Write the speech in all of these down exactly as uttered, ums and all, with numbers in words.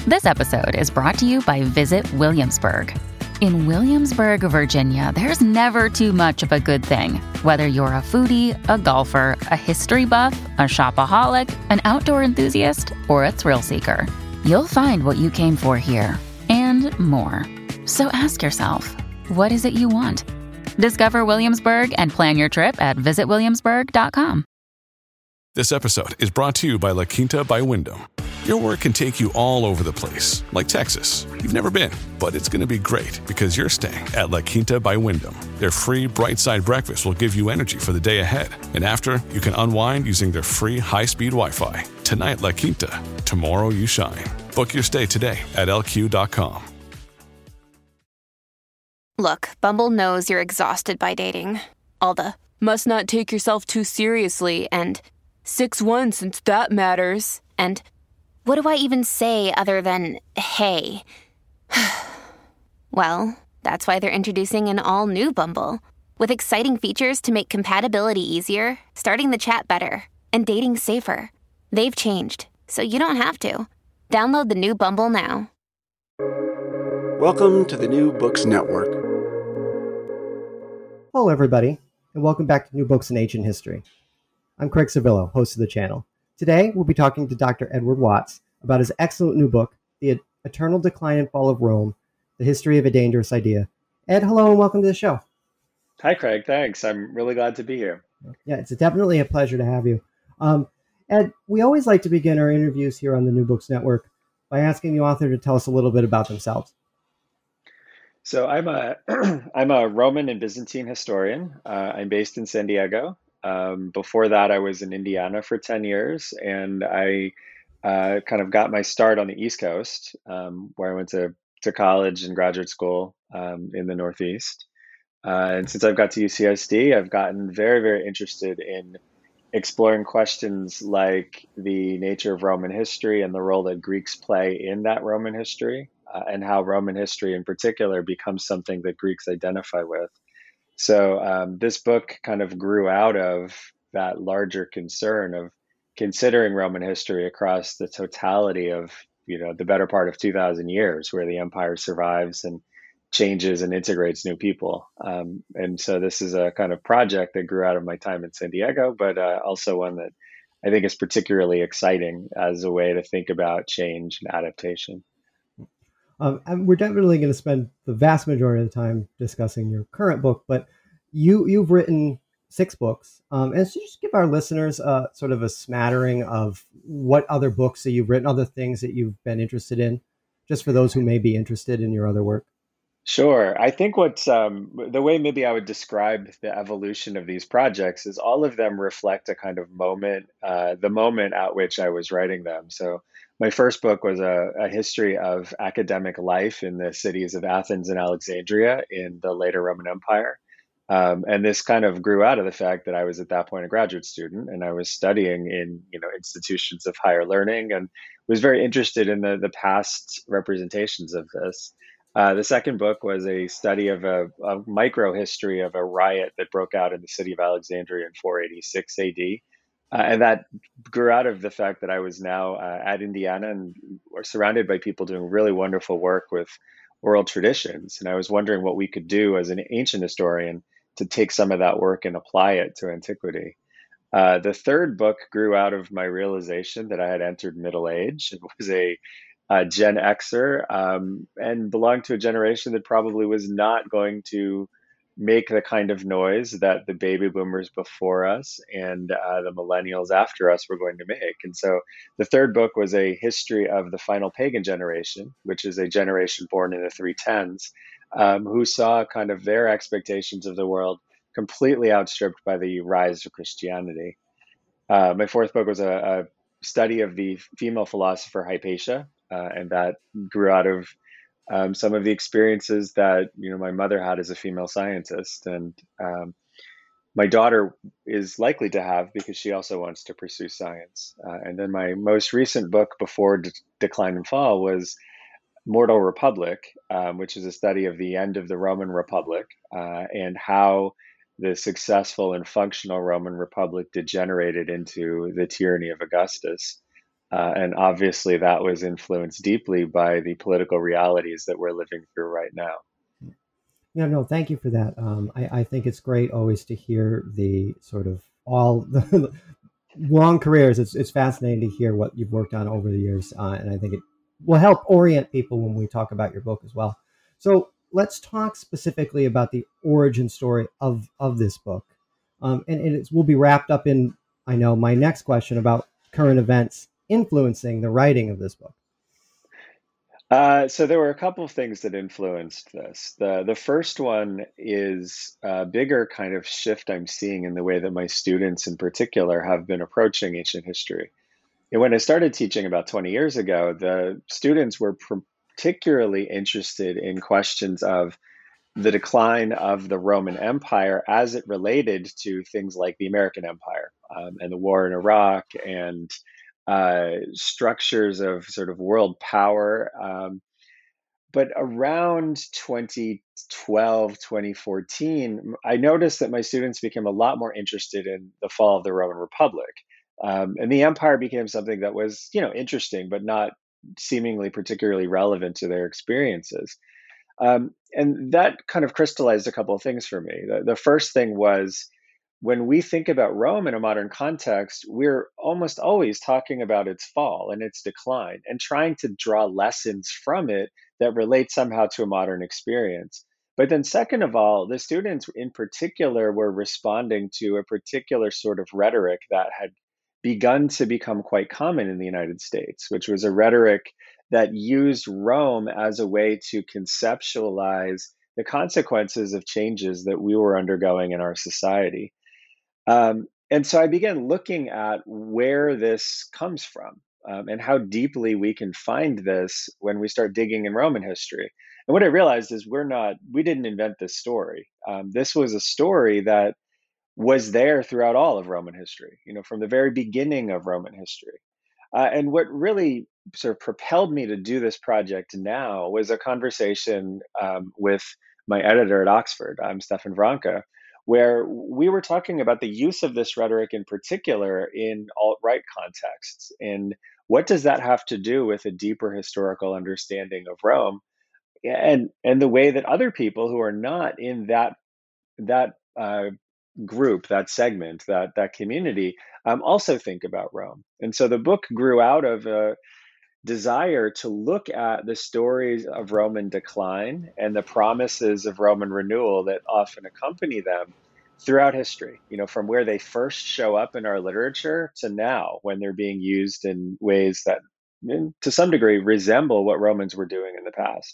This episode is brought to you by Visit Williamsburg. In Williamsburg, Virginia, there's never too much of a good thing. Whether you're a foodie, a golfer, a history buff, a shopaholic, an outdoor enthusiast, or a thrill seeker, you'll find what you came for here and more. So ask yourself, what is it you want? Discover Williamsburg and plan your trip at visit williamsburg dot com. This episode is brought to you by La Quinta by Wyndham. Your work can take you all over the place, like Texas. You've never been, but it's going to be great because you're staying at La Quinta by Wyndham. Their free Bright Side breakfast will give you energy for the day ahead. And after, you can unwind using their free high-speed Wi-Fi. Tonight, La Quinta. Tomorrow, you shine. Book your stay today at L Q dot com. Look, Bumble knows you're exhausted by dating. All the, must not take yourself too seriously, and six one since that matters, and what do I even say other than, hey? Well, that's why they're introducing an all-new Bumble, with exciting features to make compatibility easier, starting the chat better, and dating safer. They've changed, so you don't have to. Download the new Bumble now. Welcome to the New Books Network. Hello, everybody, and welcome back to New Books in Ancient History. I'm Craig Servillo, host of the channel. Today, we'll be talking to Doctor Edward Watts about his excellent new book, The Eternal Decline and Fall of Rome, The History of a Dangerous Idea. Ed, hello, and welcome to the show. Hi, Craig. Thanks. I'm really glad to be here. Yeah, it's definitely a pleasure to have you. Um, Ed, we always like to begin our interviews here on the New Books Network by asking the author to tell us a little bit about themselves. So I'm a I'm a Roman and Byzantine historian. Uh, I'm based in San Diego. Um, before that, I was in Indiana for ten years, and I uh, kind of got my start on the East Coast, um, where I went to, to college and graduate school um, in the Northeast. Uh, and since I've got to U C S D, I've gotten very, very interested in exploring questions like the nature of Roman history and the role that Greeks play in that Roman history, uh, and how Roman history in particular becomes something that Greeks identify with. So um, this book kind of grew out of that larger concern of considering Roman history across the totality of, you know, the better part of two thousand years, where the empire survives and changes and integrates new people. Um, and so this is a kind of project that grew out of my time in San Diego, but uh, also one that I think is particularly exciting as a way to think about change and adaptation. Um, and we're definitely going to spend the vast majority of the time discussing your current book, but you, you've written six books. Um, and so just give our listeners uh, sort of a smattering of what other books that you've written, other things that you've been interested in, just for those who may be interested in your other work. Sure. I think what's um, the way maybe I would describe the evolution of these projects is all of them reflect a kind of moment, uh, the moment at which I was writing them. So my first book was a, a history of academic life in the cities of Athens and Alexandria in the later Roman Empire. Um, and this kind of grew out of the fact that I was at that point a graduate student, and I was studying in, you know, institutions of higher learning, and was very interested in the, the past representations of this. Uh, the second book was a study of a, a micro history of a riot that broke out in the city of Alexandria in four eighty-six A D. Uh, and that grew out of the fact that I was now uh, at Indiana and were surrounded by people doing really wonderful work with oral traditions. And I was wondering what we could do as an ancient historian to take some of that work and apply it to antiquity. Uh, the third book grew out of my realization that I had entered middle age and was a uh, Gen Xer, um, and belonged to a generation that probably was not going to make the kind of noise that the baby boomers before us and uh, the millennials after us were going to make. And so the third book was a history of the final pagan generation, which is a generation born in the three tens, um, who saw kind of their expectations of the world completely outstripped by the rise of Christianity. Uh, my fourth book was a, a study of the female philosopher Hypatia, uh, and that grew out of um, some of the experiences that, you know, my mother had as a female scientist, and um, my daughter is likely to have because she also wants to pursue science. Uh, and then my most recent book before De- Decline and Fall was Mortal Republic, um, which is a study of the end of the Roman Republic uh, and how the successful and functional Roman Republic degenerated into the tyranny of Augustus. Uh, and obviously, that was influenced deeply by the political realities that we're living through right now. Yeah, no, thank you for that. Um, I, I think it's great always to hear the sort of all the long careers. It's it's fascinating to hear what you've worked on over the years, uh, and I think it will help orient people when we talk about your book as well. So let's talk specifically about the origin story of of this book, um, and, and it's, we'll be wrapped up in, I know, my next question about current events influencing the writing of this book. Uh, so there were a couple of things that influenced this. The the first one is a bigger kind of shift I'm seeing in the way that my students in particular have been approaching ancient history. And when I started teaching about twenty years ago, the students were particularly interested in questions of the decline of the Roman Empire as it related to things like the American Empire, um, and the war in Iraq, and uh, structures of sort of world power. Um, but around twenty twelve, twenty fourteen, I noticed that my students became a lot more interested in the fall of the Roman Republic. Um, and the empire became something that was, you know, interesting, but not seemingly particularly relevant to their experiences. Um, and that kind of crystallized a couple of things for me. The, the first thing was, when we think about Rome in a modern context, we're almost always talking about its fall and its decline and trying to draw lessons from it that relate somehow to a modern experience. But then, second of all, the students in particular were responding to a particular sort of rhetoric that had begun to become quite common in the United States, which was a rhetoric that used Rome as a way to conceptualize the consequences of changes that we were undergoing in our society. Um, and so I began looking at where this comes from, um, and how deeply we can find this when we start digging in Roman history. And what I realized is we're not, we didn't invent this story. Um, this was a story that was there throughout all of Roman history, you know, from the very beginning of Roman history. Uh, and what really sort of propelled me to do this project now was a conversation, um, with my editor at Oxford, um, Stefan Vranke, where we were talking about the use of this rhetoric in particular in alt-right contexts. And what does that have to do with a deeper historical understanding of Rome, and and the way that other people who are not in that that uh, group, that segment, that that community, um, also think about Rome. And so the book grew out of a desire to look at the stories of Roman decline and the promises of Roman renewal that often accompany them throughout history, you know, from where they first show up in our literature to now, when they're being used in ways that, mm, to some degree, resemble what Romans were doing in the past.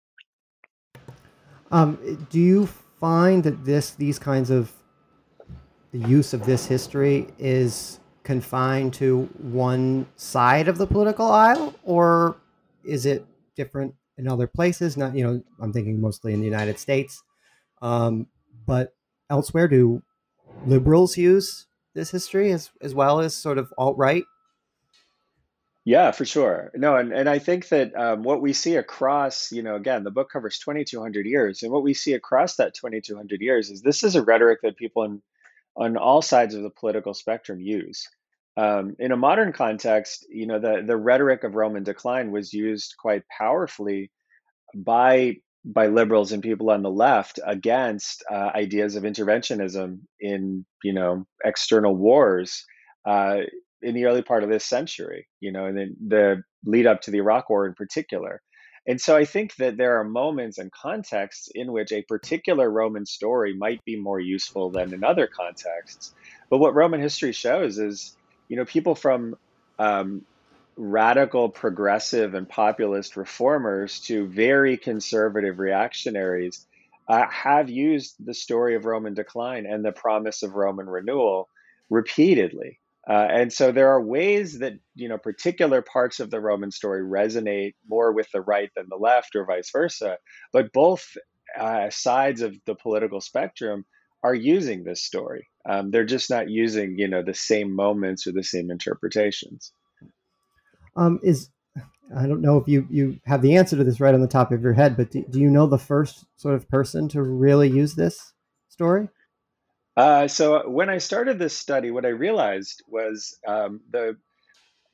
Um, do you find that this these kinds of the use of this history is confined to one side of the political aisle, or is it different in other places? Not, you know, I'm thinking mostly in the United States, um, but elsewhere, do liberals use this history as as well as sort of alt right? Yeah, for sure. No, and, and I think that, um, what we see across, you know, again, the book covers twenty-two hundred years, and what we see across that twenty-two hundred years is this is a rhetoric that people in, on all sides of the political spectrum use. Um, in a modern context, you know, the, the rhetoric of Roman decline was used quite powerfully by by liberals and people on the left against, uh, ideas of interventionism in, you know, external wars, uh, in the early part of this century, you know, and then the lead up to the Iraq War in particular. And so I think that there are moments and contexts in which a particular Roman story might be more useful than in other contexts. But what Roman history shows is, you know, people from, um, radical progressive and populist reformers to very conservative reactionaries, uh, have used the story of Roman decline and the promise of Roman renewal repeatedly. Uh, and so there are ways that, you know, particular parts of the Roman story resonate more with the right than the left, or vice versa. But both, uh, sides of the political spectrum are using this story. Um, they're just not using, you know, the same moments or the same interpretations. Um, is I don't know if you, you have the answer to this right on the top of your head, but do, do you know the first sort of person to really use this story? Uh, so when I started this study, what I realized was, um, the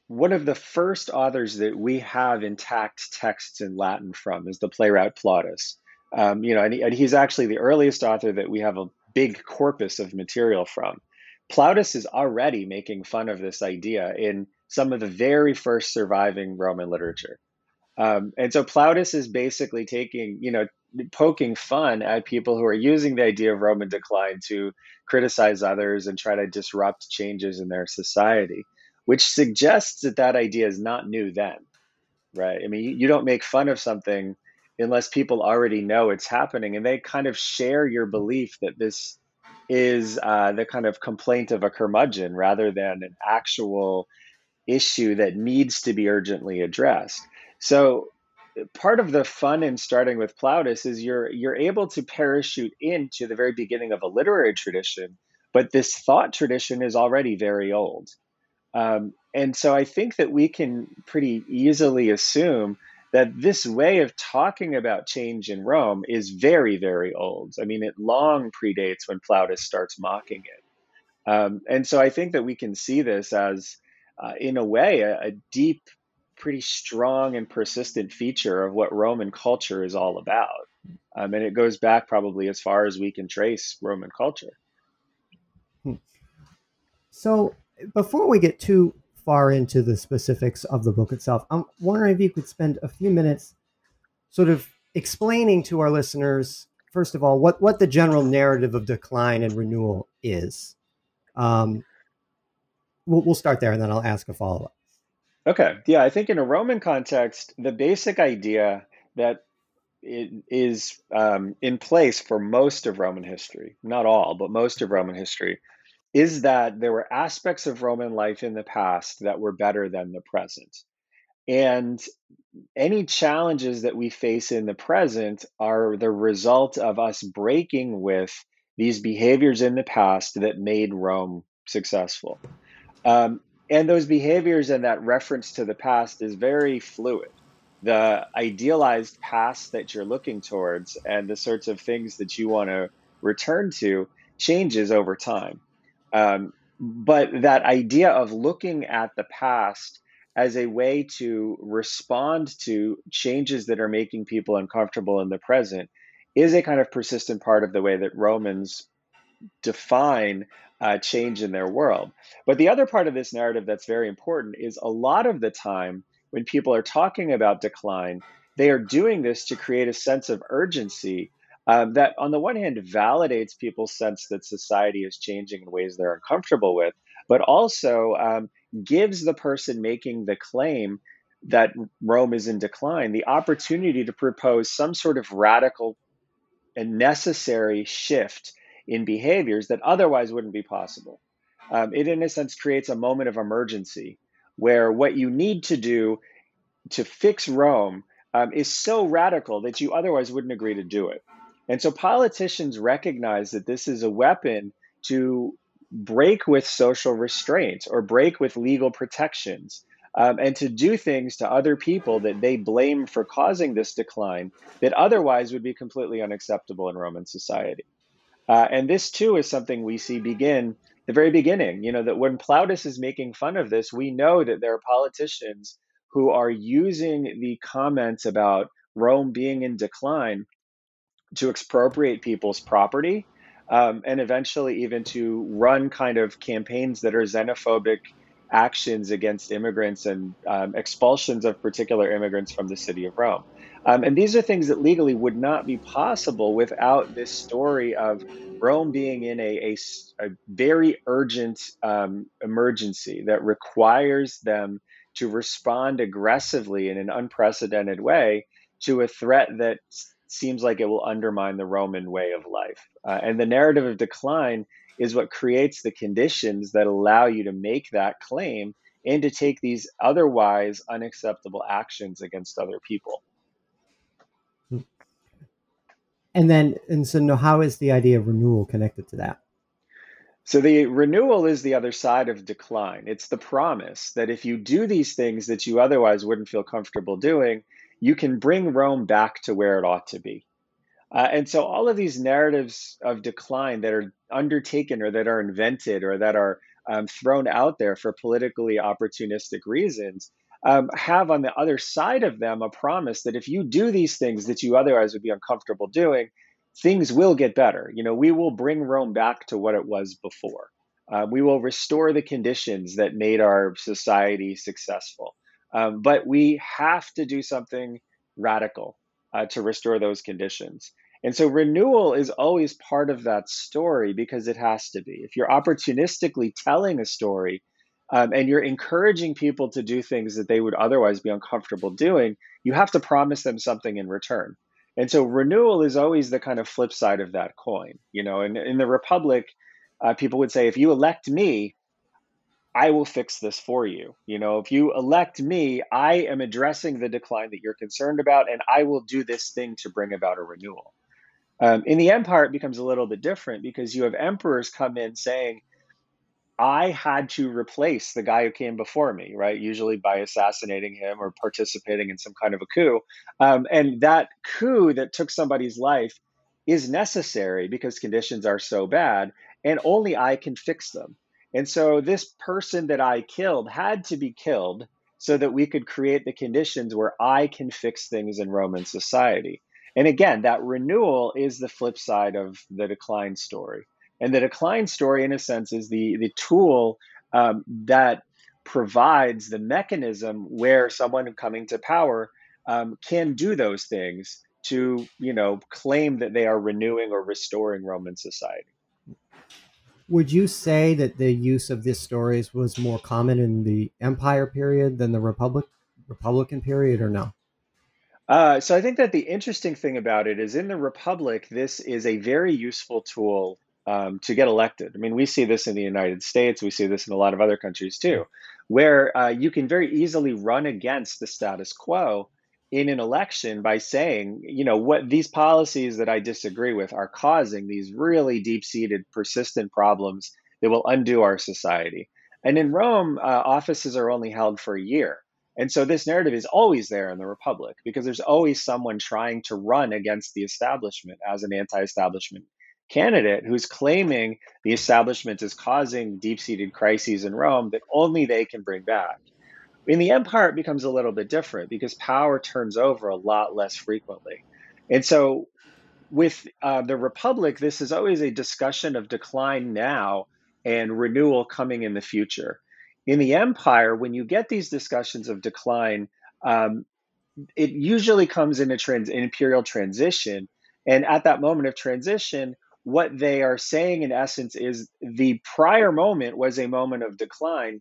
one of the first authors that we have intact texts in Latin from is the playwright Plautus. Um, you know, and, he, and he's actually the earliest author that we have a big corpus of material from. Plautus is already making fun of this idea in some of the very first surviving Roman literature. Um, and so Plautus is basically taking, you know, poking fun at people who are using the idea of Roman decline to criticize others and try to disrupt changes in their society, which suggests that that idea is not new then, right? I mean, you, you don't make fun of something unless people already know it's happening and they kind of share your belief that this is uh, the kind of complaint of a curmudgeon rather than an actual issue that needs to be urgently addressed. So part of the fun in starting with Plautus is you're you're able to parachute into the very beginning of a literary tradition, but this thought tradition is already very old. Um, and so I think that we can pretty easily assume that this way of talking about change in Rome is very, very old. I mean, it long predates when Plautus starts mocking it. Um, and so I think that we can see this as, uh, in a way, a, a deep, pretty strong and persistent feature of what Roman culture is all about. Um, and it goes back probably as far as we can trace Roman culture. So before we get too far into the specifics of the book itself, I'm wondering if you could spend a few minutes sort of explaining to our listeners, first of all, what, what the general narrative of decline and renewal is. Um, we'll, we'll start there and then I'll ask a follow-up. Okay. Yeah, I think in a Roman context, the basic idea that it is um, in place for most of Roman history, not all, but most of Roman history, is that there were aspects of Roman life in the past that were better than the present. And any challenges that we face in the present are the result of us breaking with these behaviors in the past that made Rome successful. Um, and those behaviors and that reference to the past is very fluid. The idealized past that you're looking towards and the sorts of things that you want to return to changes over time. Um, but that idea of looking at the past as a way to respond to changes that are making people uncomfortable in the present is a kind of persistent part of the way that Romans define uh, change in their world. But the other part of this narrative that's very important is a lot of the time when people are talking about decline, they are doing this to create a sense of urgency um, that, on the one hand, validates people's sense that society is changing in ways they're uncomfortable with, but also um, gives the person making the claim that Rome is in decline the opportunity to propose some sort of radical and necessary shift in behaviors that otherwise wouldn't be possible. Um, it, in a sense, creates a moment of emergency where what you need to do to fix Rome um, is so radical that you otherwise wouldn't agree to do it. And so politicians recognize that this is a weapon to break with social restraints or break with legal protections um, and to do things to other people that they blame for causing this decline that otherwise would be completely unacceptable in Roman society. Uh, and this, too, is something we see begin the very beginning. You know, that when Plautus is making fun of this, we know that there are politicians who are using the comments about Rome being in decline to expropriate people's property um, and eventually even to run kind of campaigns that are xenophobic actions against immigrants and um, expulsions of particular immigrants from the city of Rome. Um, and these are things that legally would not be possible without this story of Rome being in a, a, a very urgent um, emergency that requires them to respond aggressively in an unprecedented way to a threat that seems like it will undermine the Roman way of life. Uh, and the narrative of decline is what creates the conditions that allow you to make that claim and to take these otherwise unacceptable actions against other people. And then, and so now how is the idea of renewal connected to that? So the renewal is the other side of decline. It's the promise that if you do these things that you otherwise wouldn't feel comfortable doing, you can bring Rome back to where it ought to be. Uh, and so all of these narratives of decline that are undertaken or that are invented or that are um, thrown out there for politically opportunistic reasons, um, have on the other side of them a promise that if you do these things that you otherwise would be uncomfortable doing, things will get better. You know, we will bring Rome back to what it was before. Uh, we will restore the conditions that made our society successful. Um, but we have to do something radical uh, to restore those conditions. And so renewal is always part of that story because it has to be. If you're opportunistically telling a story um, and you're encouraging people to do things that they would otherwise be uncomfortable doing, you have to promise them something in return. And so renewal is always the kind of flip side of that coin. You know, in, in the Republic, uh, people would say, if you elect me, I will fix this for you. You know, if you elect me, I am addressing the decline that you're concerned about, and I will do this thing to bring about a renewal. Um, in the empire, it becomes a little bit different because you have emperors come in saying, I had to replace the guy who came before me, right? Usually by assassinating him or participating in some kind of a coup. Um, and that coup that took somebody's life is necessary because conditions are so bad, and only I can fix them. And so this person that I killed had to be killed so that we could create the conditions where I can fix things in Roman society. And again, that renewal is the flip side of the decline story. And the decline story, in a sense, is the, the tool um, that provides the mechanism where someone coming to power um, can do those things to, you know, claim that they are renewing or restoring Roman society. Would you say that the use of these stories was more common in the Empire period than the Republic Republican period, or no? Uh, so I think that the interesting thing about it is in the Republic, this is a very useful tool um, to get elected. I mean, we see this in the United States. We see this in a lot of other countries too, where uh, you can very easily run against the status quo in an election by saying, you know, what these policies that I disagree with are causing these really deep-seated, persistent problems that will undo our society. And in Rome, uh, offices are only held for a year. And so this narrative is always there in the Republic because there's always someone trying to run against the establishment as an anti-establishment candidate who's claiming the establishment is causing deep-seated crises in Rome that only they can bring back. In the empire, it becomes a little bit different because power turns over a lot less frequently. And so with uh, the Republic, this is always a discussion of decline now and renewal coming in the future. In the empire, when you get these discussions of decline, um, it usually comes in a trans- an imperial transition. And at that moment of transition, what they are saying in essence is the prior moment was a moment of decline.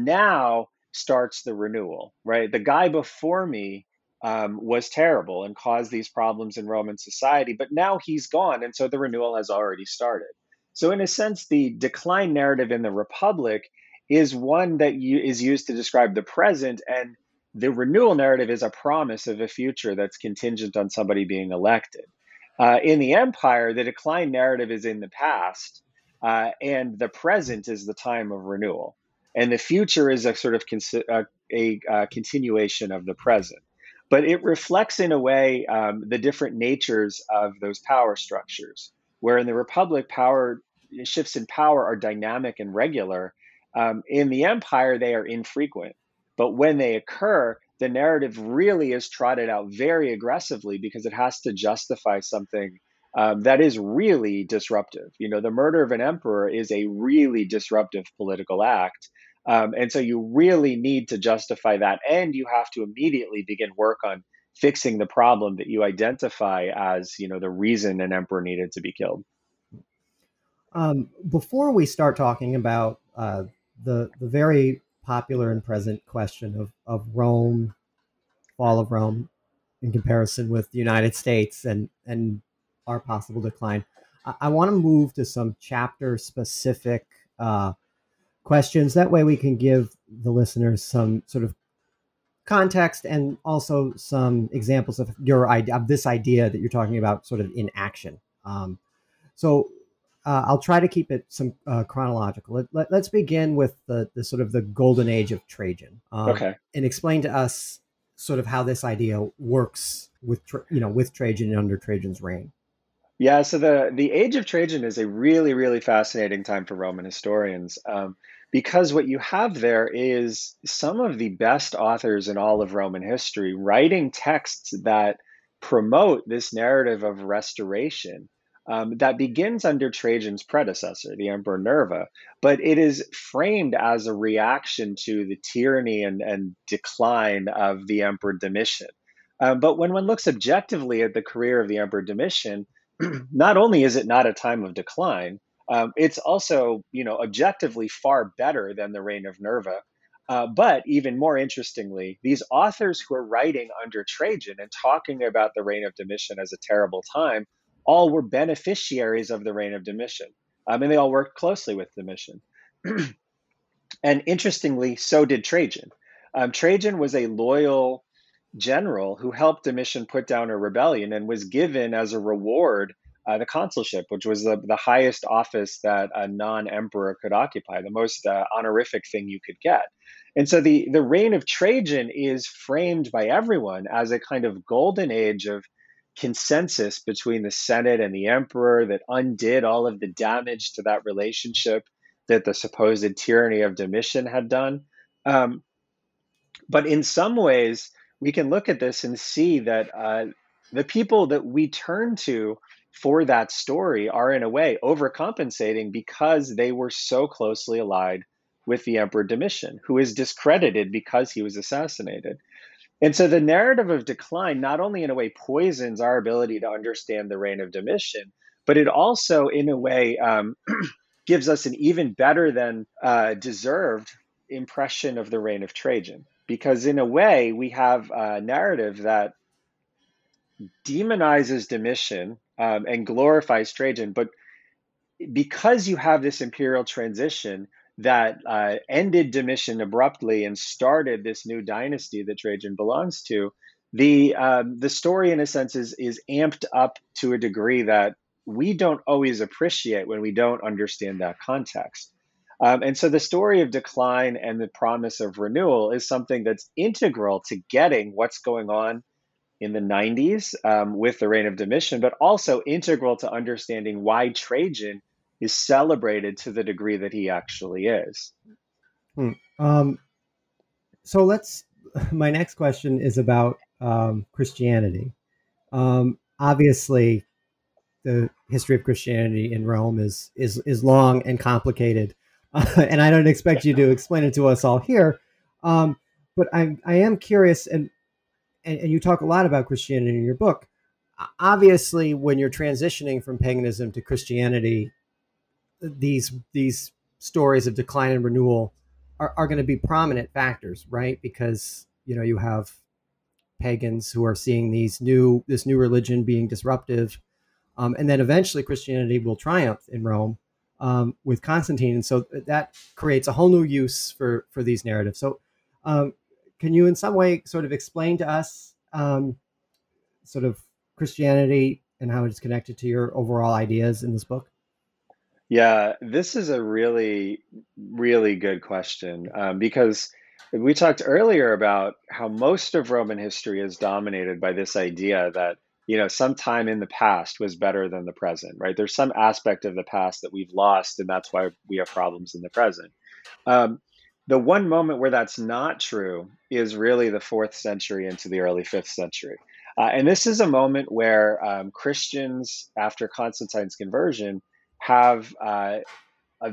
Now starts the renewal, right? The guy before me um, was terrible and caused these problems in Roman society, but now he's gone. And so the renewal has already started. So in a sense, the decline narrative in the Republic is one that you, is used to describe the present, and the renewal narrative is a promise of a future that's contingent on somebody being elected. Uh, in the empire, the decline narrative is in the past, uh, and the present is the time of renewal. And the future is a sort of con- a, a, a continuation of the present. But it reflects in a way um, the different natures of those power structures, where in the Republic, power shifts in power are dynamic and regular. Um, in the empire, they are infrequent. But when they occur, the narrative really is trotted out very aggressively because it has to justify something um, that is really disruptive. You know, the murder of an emperor is a really disruptive political act. Um, and so you really need to justify that. And you have to immediately begin work on fixing the problem that you identify as, you know, the reason an emperor needed to be killed. Um, before we start talking about uh, the the very popular and present question of, of Rome, fall of Rome, in comparison with the United States and, and our possible decline, I, I want to move to some chapter specific uh, questions. That way we can give the listeners some sort of context and also some examples of your idea, of this idea that you're talking about sort of in action. Um, so uh, I'll try to keep it some uh, chronological. Let, let, let's begin with the, the sort of the golden age of Trajan. Um, okay. And explain to us sort of how this idea works with, you know, with Trajan and under Trajan's reign. Yeah, so the, the age of Trajan is a really, really fascinating time for Roman historians. Um, because what you have there is some of the best authors in all of Roman history writing texts that promote this narrative of restoration um, that begins under Trajan's predecessor, the Emperor Nerva, but it is framed as a reaction to the tyranny and, and decline of the Emperor Domitian. Um, but when one looks objectively at the career of the Emperor Domitian, not only is it not a time of decline, um, it's also, you know, objectively far better than the reign of Nerva. Uh, but even more interestingly, these authors who are writing under Trajan and talking about the reign of Domitian as a terrible time, all were beneficiaries of the reign of Domitian. Um, and they all worked closely with Domitian. And interestingly, so did Trajan. Um, Trajan was a loyal general who helped Domitian put down a rebellion and was given as a reward uh, the consulship, which was the, the highest office that a non-emperor could occupy, the most uh, honorific thing you could get. And so the, the reign of Trajan is framed by everyone as a kind of golden age of consensus between the Senate and the emperor that undid all of the damage to that relationship that the supposed tyranny of Domitian had done. Um, but in some ways, we can look at this and see that uh, the people that we turn to for that story are in a way overcompensating because they were so closely allied with the Emperor Domitian, who is discredited because he was assassinated. And so the narrative of decline not only in a way poisons our ability to understand the reign of Domitian, but it also in a way um, gives us an even better than uh, deserved impression of the reign of Trajan. Because in a way, we have a narrative that demonizes Domitian um, and glorifies Trajan. But because you have this imperial transition that uh, ended Domitian abruptly and started this new dynasty that Trajan belongs to, the um, the story, in a sense, is, is amped up to a degree that we don't always appreciate when we don't understand that context. Um, and so the story of decline and the promise of renewal is something that's integral to getting what's going on in the nineties um, with the reign of Domitian, but also integral to understanding why Trajan is celebrated to the degree that he actually is. Hmm. Um, so let's, my next question is about um, Christianity. Um, obviously, the history of Christianity in Rome is is is long and complicated. Uh, and I don't expect you to explain it to us all here, um, but I I am curious, and, and and you talk a lot about Christianity in your book. Obviously, when you're transitioning from paganism to Christianity, these these stories of decline and renewal are, are going to be prominent factors, right? Because you know you have pagans who are seeing these new this new religion being disruptive, um, and then eventually Christianity will triumph in Rome. Um, with Constantine, and so that creates a whole new use for for these narratives. So, um, can you, in some way, sort of explain to us, um, sort of Christianity and how it's connected to your overall ideas in this book? Yeah, this is a really, really good question um, because we talked earlier about how most of Roman history is dominated by this idea that you know, some time in the past was better than the present, right? There's some aspect of the past that we've lost, and that's why we have problems in the present. Um, the one moment where that's not true is really the fourth century into the early fifth century. Uh, and this is a moment where um, Christians, after Constantine's conversion, have uh, a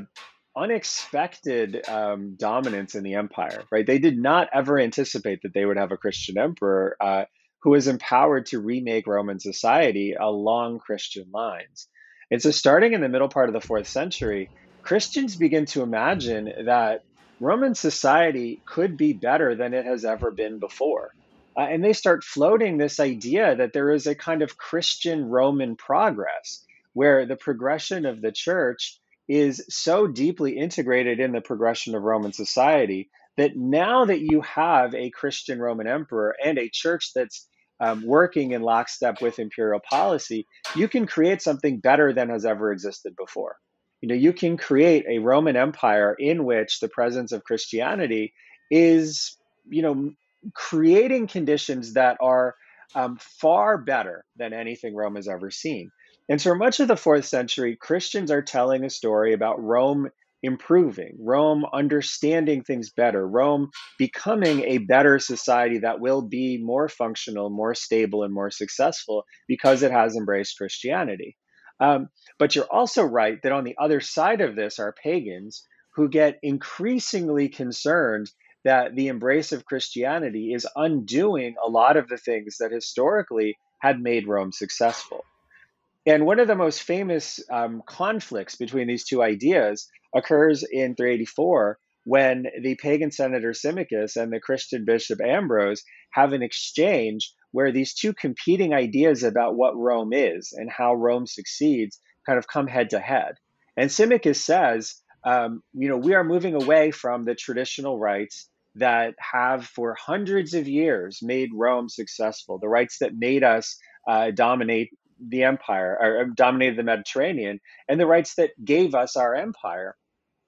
unexpected um, dominance in the empire, right? They did not ever anticipate that they would have a Christian emperor uh, who was empowered to remake Roman society along Christian lines. And so starting in the middle part of the fourth century, Christians begin to imagine that Roman society could be better than it has ever been before. Uh, and they start floating this idea that there is a kind of Christian Roman progress where the progression of the church is so deeply integrated in the progression of Roman society that now that you have a Christian Roman emperor and a church that's um, working in lockstep with imperial policy, you can create something better than has ever existed before. You know, you can create a Roman Empire in which the presence of Christianity is, you know, creating conditions that are um, far better than anything Rome has ever seen. And so much of the fourth century, Christians are telling a story about Rome improving, Rome understanding things better, Rome becoming a better society that will be more functional, more stable, and more successful because it has embraced Christianity. Um, but you're also right that on the other side of this are pagans who get increasingly concerned that the embrace of Christianity is undoing a lot of the things that historically had made Rome successful. And one of the most famous um, conflicts between these two ideas occurs in three eighty-four when the pagan senator Symmachus and the Christian bishop Ambrose have an exchange where these two competing ideas about what Rome is and how Rome succeeds kind of come head to head. And Symmachus says, um, you know, we are moving away from the traditional rights that have for hundreds of years made Rome successful, the rights that made us uh, dominate the empire, or dominated the Mediterranean, and the rights that gave us our empire.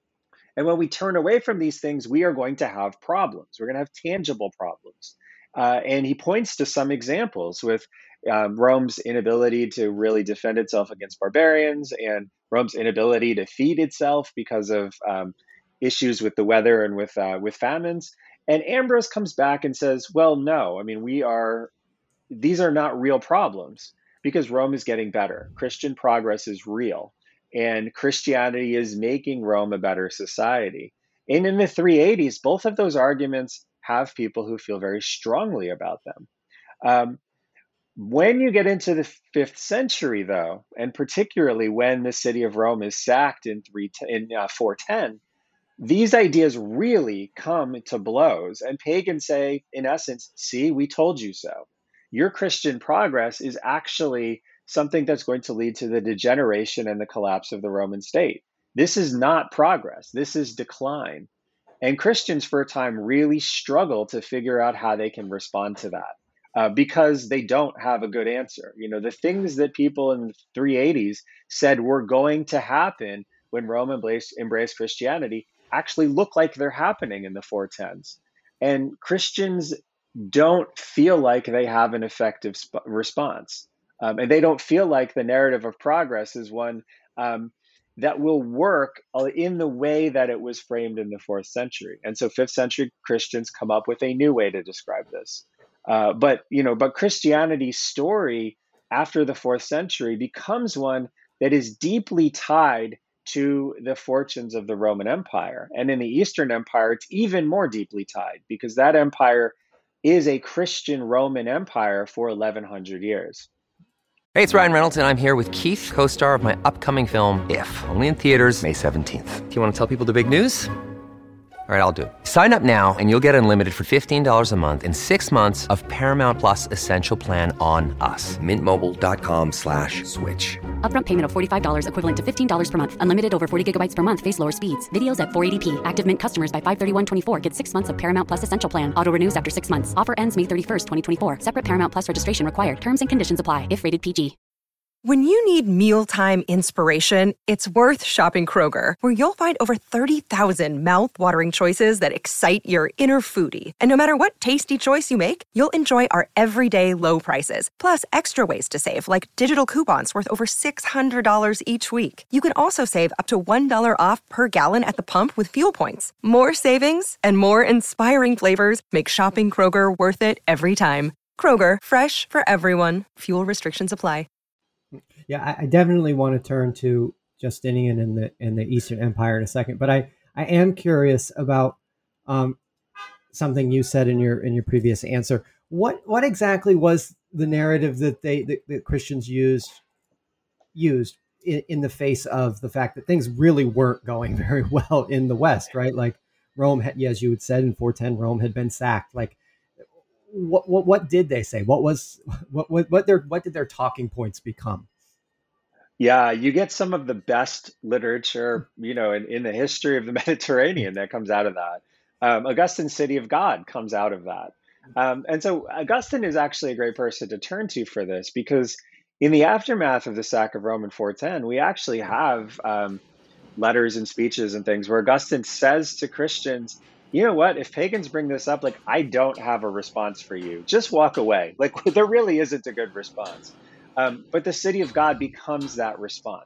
And when we turn away from these things, we are going to have problems. We're going to have tangible problems. Uh, and he points to some examples with um, Rome's inability to really defend itself against barbarians, and Rome's inability to feed itself because of um, issues with the weather and with uh, with famines. And Ambrose comes back and says, well, no, I mean, we are, these are not real problems, because Rome is getting better. Christian progress is real, and Christianity is making Rome a better society. And in the three eighties, both of those arguments have people who feel very strongly about them. Um, when you get into the fifth century, though, and particularly when the city of Rome is sacked in, three, in uh, four ten, these ideas really come to blows, and pagans say, in essence, see, we told you so. Your Christian progress is actually something that's going to lead to the degeneration and the collapse of the Roman state. This is not progress. This is decline. And Christians for a time really struggle to figure out how they can respond to that uh, because they don't have a good answer. You know, the things that people in the three eighties said were going to happen when Rome embraced, embraced Christianity actually look like they're happening in the four tens. And Christians don't feel like they have an effective sp- response. Um, and they don't feel like the narrative of progress is one um, that will work in the way that it was framed in the fourth century. And so fifth century Christians come up with a new way to describe this. Uh, but, you know, but Christianity's story after the fourth century becomes one that is deeply tied to the fortunes of the Roman Empire. And in the Eastern Empire, it's even more deeply tied, because that empire is a Christian Roman Empire for eleven hundred years. Hey, it's Ryan Reynolds, and I'm here with Keith, co-star of my upcoming film, If, only in theaters May seventeenth. Do you want to tell people the big news? All right, I'll do it. Sign up now and you'll get unlimited for fifteen dollars a month and six months of Paramount Plus Essential Plan on us. Mint Mobile dot com slash switch. Upfront payment of forty-five dollars equivalent to fifteen dollars per month. Unlimited over forty gigabytes per month. Face lower speeds. Videos at four eighty p. Active Mint customers by five thirty-one twenty-four get six months of Paramount Plus Essential Plan. Auto renews after six months. Offer ends May thirty-first, twenty twenty-four. Separate Paramount Plus registration required. Terms and conditions apply if rated P G. When you need mealtime inspiration, it's worth shopping Kroger, where you'll find over thirty thousand mouth-watering choices that excite your inner foodie. And no matter what tasty choice you make, you'll enjoy our everyday low prices, plus extra ways to save, like digital coupons worth over six hundred dollars each week. You can also save up to one dollar off per gallon at the pump with fuel points. More savings and more inspiring flavors make shopping Kroger worth it every time. Kroger, fresh for everyone. Fuel restrictions apply. Yeah, I, I definitely want to turn to Justinian and the and the Eastern Empire in a second, but I, I am curious about um, something you said in your in your previous answer. What what exactly was the narrative that they that, that Christians used used in, in the face of the fact that things really weren't going very well in the West, right? Like Rome, had, as you had said in four ten, Rome had been sacked. Like, what what what did they say? What was what what what their what did their talking points become? Yeah, you get some of the best literature, you know, in, in the history of the Mediterranean that comes out of that. Um, Augustine's City of God comes out of that. Um, and so Augustine is actually a great person to turn to for this, because in the aftermath of the sack of Rome in four ten, we actually have um, letters and speeches and things where Augustine says to Christians, you know what, if pagans bring this up, like, I don't have a response for you. Just walk away. Like, there really isn't a good response. Um, but the city of God becomes that response.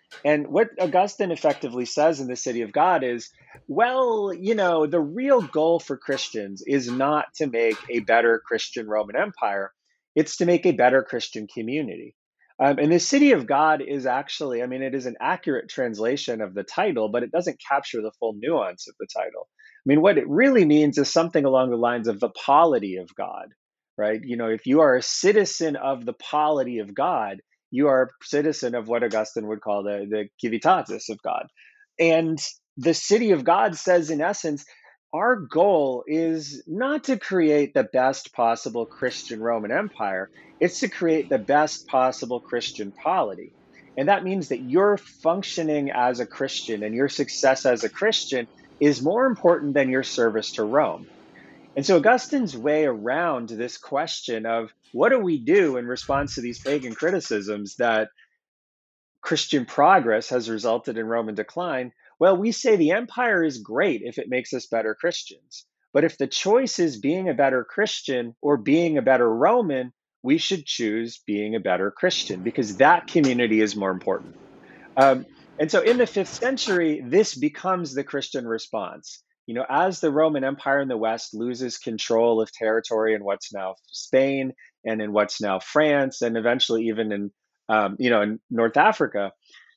And what Augustine effectively says in the City of God is, well, you know, the real goal for Christians is not to make a better Christian Roman Empire, it's to make a better Christian community. Um, and the City of God is actually, I mean, it is an accurate translation of the title, but it doesn't capture the full nuance of the title. I mean, what it really means is something along the lines of the polity of God, right? You know, if you are a citizen of the polity of God, you are a citizen of what Augustine would call the, the civitatis of God. And the City of God says, in essence, our goal is not to create the best possible Christian Roman Empire, it's to create the best possible Christian polity. And that means that your functioning as a Christian and your success as a Christian is more important than your service to Rome. And so Augustine's way around this question of what do we do in response to these pagan criticisms that Christian progress has resulted in Roman decline? Well, we say the empire is great if it makes us better Christians. But if the choice is being a better Christian or being a better Roman, we should choose being a better Christian because that community is more important. Um, and so in the fifth century, this becomes the Christian response. You know, as the Roman Empire in the West loses control of territory in what's now Spain and in what's now France, and eventually even in, um, you know, in North Africa,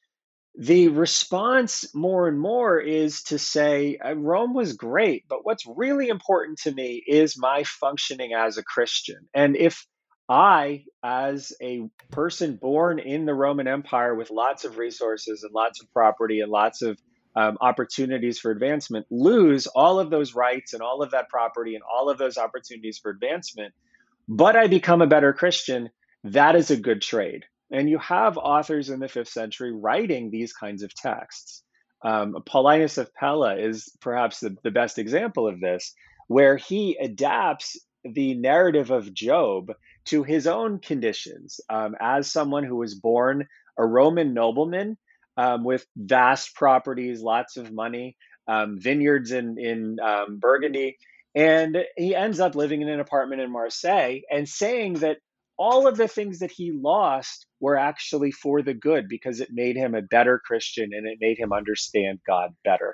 the response more and more is to say, uh, Rome was great, but what's really important to me is my functioning as a Christian. And if I, as a person born in the Roman Empire with lots of resources and lots of property and lots of um, opportunities for advancement, lose all of those rights and all of that property and all of those opportunities for advancement, but I become a better Christian, that is a good trade. And you have authors in the fifth century writing these kinds of texts. Um, Paulinus of Pella is perhaps the, the best example of this, where he adapts the narrative of Job to his own conditions um, as someone who was born a Roman nobleman um, with vast properties, lots of money, um, vineyards in, in um, Burgundy. And he ends up living in an apartment in Marseille and saying that all of the things that he lost were actually for the good because it made him a better Christian and it made him understand God better.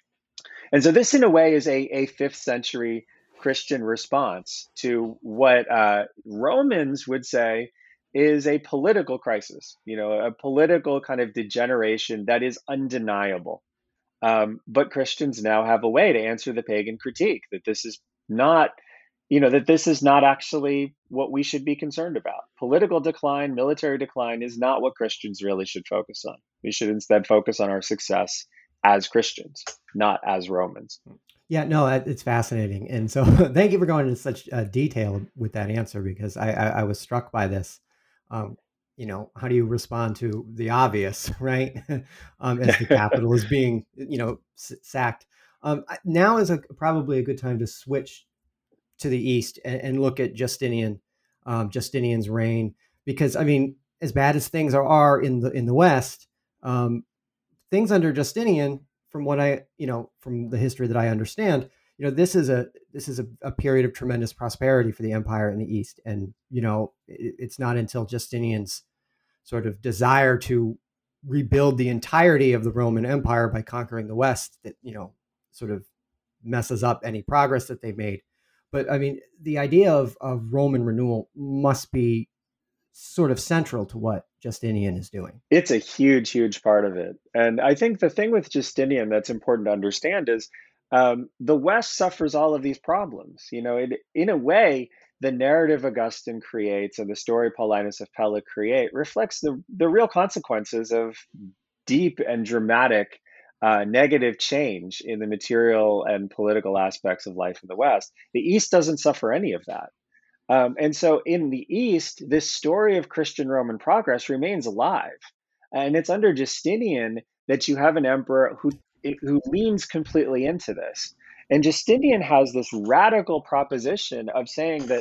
And so this, in a way, is a, a fifth century Christian response to what uh, Romans would say is a political crisis, you know, a political kind of degeneration that is undeniable. Um, but Christians now have a way to answer the pagan critique that this is not you know, that this is not actually what we should be concerned about. Political decline, military decline is not what Christians really should focus on. We should instead focus on our success as Christians, not as Romans. Yeah, no, it's fascinating. And so thank you for going into such uh, detail with that answer, because I, I, I was struck by this. Um, you know, how do you respond to the obvious, right? um, as the capital is being, you know, s- sacked. Um, now is a, probably a good time to switch to the east and, and look at Justinian, um, Justinian's reign, because I mean, as bad as things are, are in the in the West, um, things under Justinian, from what I you know from the history that I understand, you know, this is a this is a, a period of tremendous prosperity for the empire in the East, and you know, it, it's not until Justinian's sort of desire to rebuild the entirety of the Roman Empire by conquering the West that you know sort of messes up any progress that they've made. But I mean, the idea of, of Roman renewal must be sort of central to what Justinian is doing. It's a huge, huge part of it. And I think the thing with Justinian that's important to understand is um, the West suffers all of these problems. You know, it, in a way, the narrative Augustine creates and the story Paulinus of Pella create reflects the, the real consequences of deep and dramatic Uh, negative change in the material and political aspects of life in the West. The East doesn't suffer any of that. Um, and so in the East, this story of Christian Roman progress remains alive. And it's under Justinian that you have an emperor who, who leans completely into this. And Justinian has this radical proposition of saying that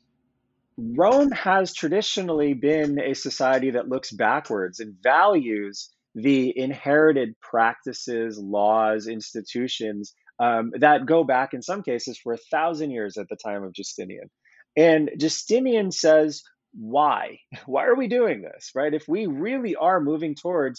Rome has traditionally been a society that looks backwards and values the inherited practices, laws, institutions um, that go back in some cases for a thousand years at the time of Justinian. And Justinian says, why? Why are we doing this, right? If we really are moving towards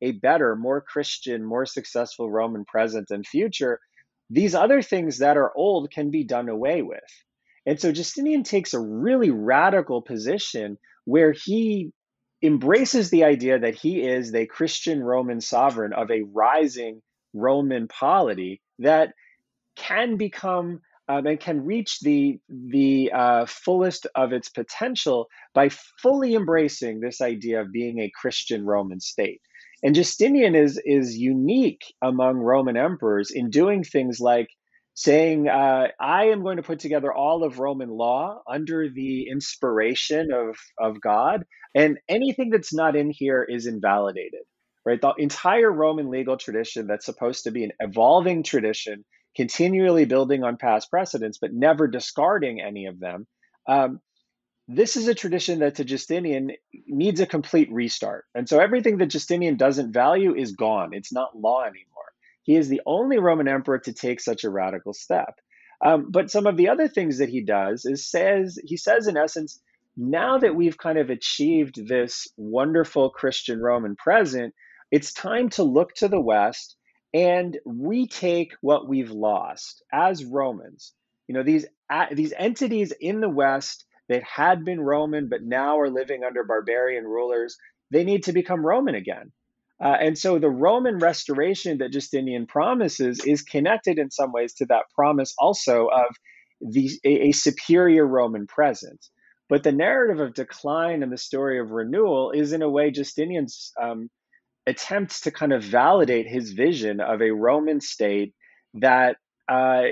a better, more Christian, more successful Roman present and future, these other things that are old can be done away with. And so Justinian takes a really radical position where he embraces the idea that he is the Christian Roman sovereign of a rising Roman polity that can become um, and can reach the the uh, fullest of its potential by fully embracing this idea of being a Christian Roman state. And Justinian is is unique among Roman emperors in doing things like saying, uh, I am going to put together all of Roman law under the inspiration of, of God, and anything that's not in here is invalidated. Right? The entire Roman legal tradition that's supposed to be an evolving tradition, continually building on past precedents, but never discarding any of them. Um, this is a tradition that to Justinian needs a complete restart. And so everything that Justinian doesn't value is gone. It's not law anymore. He is the only Roman emperor to take such a radical step. Um, but some of the other things that he does is says, he says in essence, now that we've kind of achieved this wonderful Christian Roman present, it's time to look to the West and retake what we've lost as Romans. You know, these, uh, these entities in the West that had been Roman, but now are living under barbarian rulers, they need to become Roman again. Uh, and so the Roman restoration that Justinian promises is connected in some ways to that promise also of the, a, a superior Roman presence. But the narrative of decline and the story of renewal is in a way Justinian's um, attempts to kind of validate his vision of a Roman state that uh,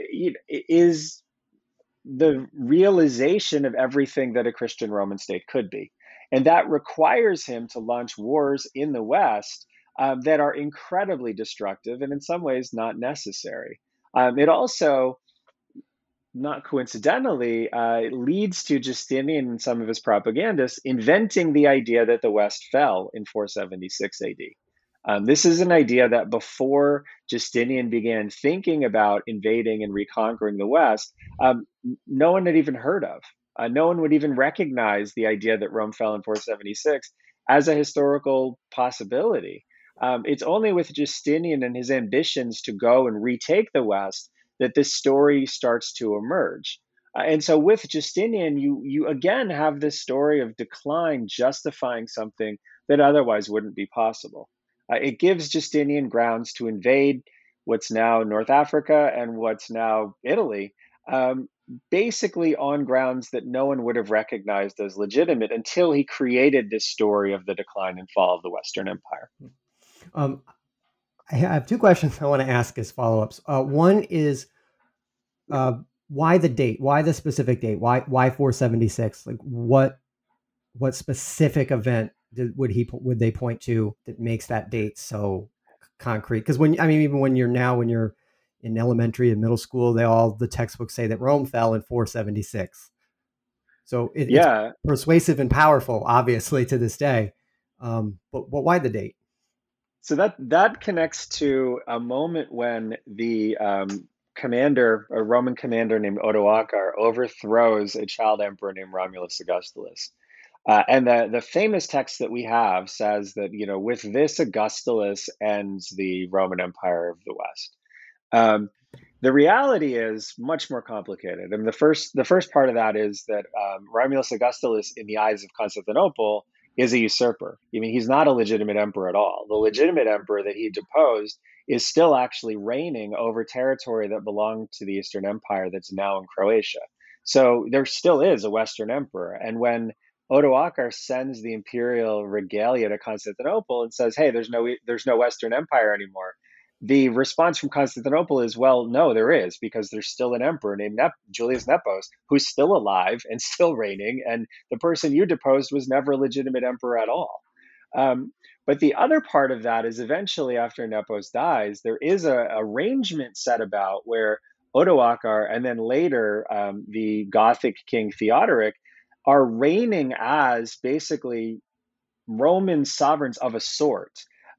is the realization of everything that a Christian Roman state could be. And that requires him to launch wars in the West um, that are incredibly destructive and in some ways not necessary. Um, it also, not coincidentally, uh, leads to Justinian and some of his propagandists inventing the idea that the West fell in four seventy-six A D. Um, this is an idea that before Justinian began thinking about invading and reconquering the West, um, no one had even heard of. Uh, no one would even recognize the idea that Rome fell in four seventy-six as a historical possibility. Um, it's only with Justinian and his ambitions to go and retake the West that this story starts to emerge. Uh, and so with Justinian, you, you again have this story of decline justifying something that otherwise wouldn't be possible. Uh, it gives Justinian grounds to invade what's now North Africa and what's now Italy, um, basically on grounds that no one would have recognized as legitimate until he created this story of the decline and fall of the Western Empire. Um, I have two questions I want to ask as follow-ups. Uh, one is uh, why the date? Why the specific date? Why why four seventy-six? Like what what specific event did, would he would they point to that makes that date so concrete? Because when I mean even when you're now when you're in elementary and middle school, they all the textbooks say that Rome fell in four seventy-six. So it, yeah. it's persuasive and powerful, obviously, to this day. Um, but but why the date? So that that connects to a moment when the um, commander, a Roman commander named Odoacer, overthrows a child emperor named Romulus Augustulus. Uh, and the, the famous text that we have says that, you know, with this Augustulus ends the Roman Empire of the West. Um, the reality is much more complicated. And the first the first part of that is that um, Romulus Augustulus, in the eyes of Constantinople, is a usurper. I mean, he's not a legitimate emperor at all. The legitimate emperor that he deposed is still actually reigning over territory that belonged to the Eastern Empire that's now in Croatia. So there still is a Western emperor. And when Odoacer sends the imperial regalia to Constantinople and says, hey, there's no there's no Western Empire anymore, the response from Constantinople is, well, no, there is, because there's still an emperor named Nep- Julius Nepos, who's still alive and still reigning, and the person you deposed was never a legitimate emperor at all. Um, but the other part of that is eventually after Nepos dies, there is a arrangement set about where Odoacer and then later um, the Gothic king Theodoric are reigning as basically Roman sovereigns of a sort.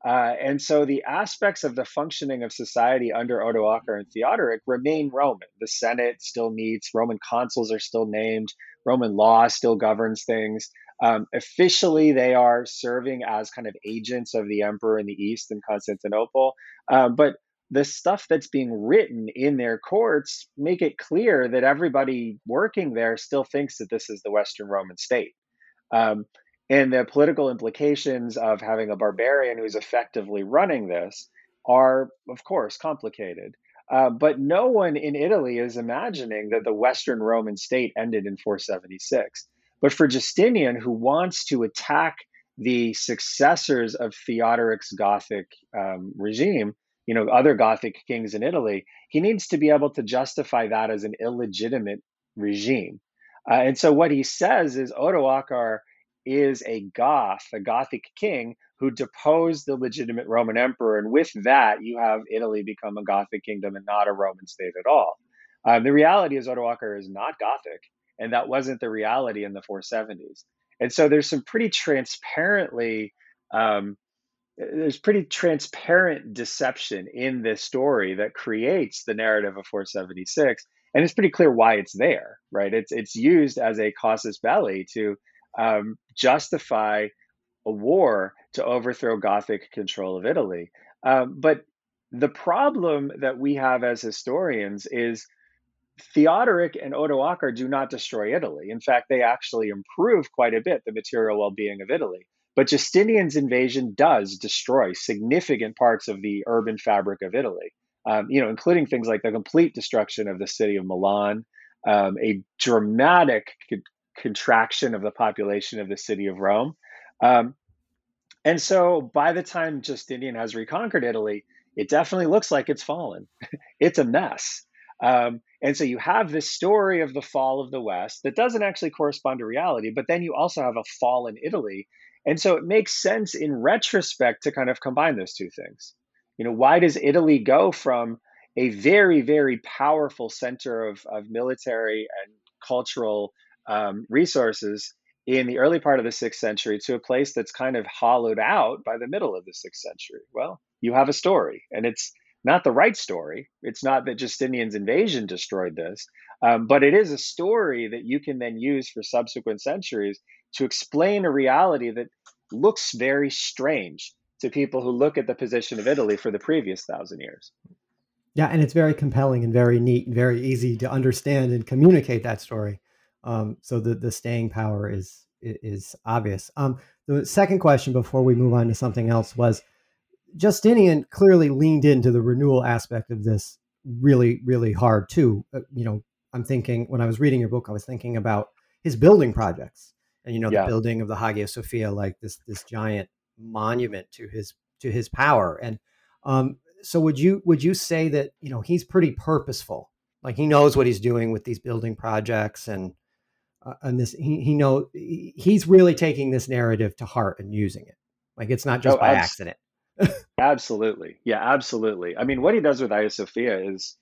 Uh, and so the aspects of the functioning of society under Odoacer and Theodoric remain Roman. The Senate still meets, Roman consuls are still named, Roman law still governs things. Um, officially, they are serving as kind of agents of the emperor in the East in Constantinople. Um, but the stuff that's being written in their courts make it clear that everybody working there still thinks that this is the Western Roman state. Um, and the political implications of having a barbarian who's effectively running this are, of course, complicated. Uh, but no one in Italy is imagining that the Western Roman state ended in four seventy-six. But for Justinian, who wants to attack the successors of Theodoric's Gothic um, regime, you know, other Gothic kings in Italy, he needs to be able to justify that as an illegitimate regime. Uh, and so what he says is Odoacer is a Goth, a Gothic king who deposed the legitimate Roman emperor. And with that, you have Italy become a Gothic kingdom and not a Roman state at all. Um, the reality is Odoacer is not Gothic, and that wasn't the reality in the four seventies. And so there's some pretty transparently, um, there's pretty transparent deception in this story that creates the narrative of four seventy-six. And it's pretty clear why it's there, right? It's it's used as a casus belli to um, justify a war to overthrow Gothic control of Italy. Um, but the problem that we have as historians is Theodoric and Odoacer do not destroy Italy. In fact, they actually improve quite a bit the material well-being of Italy. But Justinian's invasion does destroy significant parts of the urban fabric of Italy. Um, you know, including things like the complete destruction of the city of Milan, um, a dramatic co- contraction of the population of the city of Rome. Um, and so by the time Justinian has reconquered Italy, it definitely looks like it's fallen. It's a mess. Um, and so you have this story of the fall of the West that doesn't actually correspond to reality, but then you also have a fall in Italy. And so it makes sense in retrospect to kind of combine those two things. You know, why does Italy go from a very, very powerful center of, of military and cultural um, resources in the early part of the sixth century to a place that's kind of hollowed out by the middle of the sixth century? Well, you have a story, and it's not the right story. It's not that Justinian's invasion destroyed this, um, but it is a story that you can then use for subsequent centuries to explain a reality that looks very strange to people who look at the position of Italy for the previous thousand years. Yeah, and it's very compelling and very neat and very easy to understand and communicate that story. Um, so the the staying power is is obvious. Um, the second question before we move on to something else was, Justinian clearly leaned into the renewal aspect of this really, really hard too. Uh, you know, I'm thinking when I was reading your book, I was thinking about his building projects, and you know, Yeah. the building of the Hagia Sophia, like this this giant monument to his to his power. And um, so, would you would you say that you know he's pretty purposeful, like he knows what he's doing with these building projects, and uh, and this he he know he- he's really taking this narrative to heart and using it, like it's not just Oh, by abs- accident. absolutely. Yeah, absolutely. I mean, what he does with Hagia Sophia is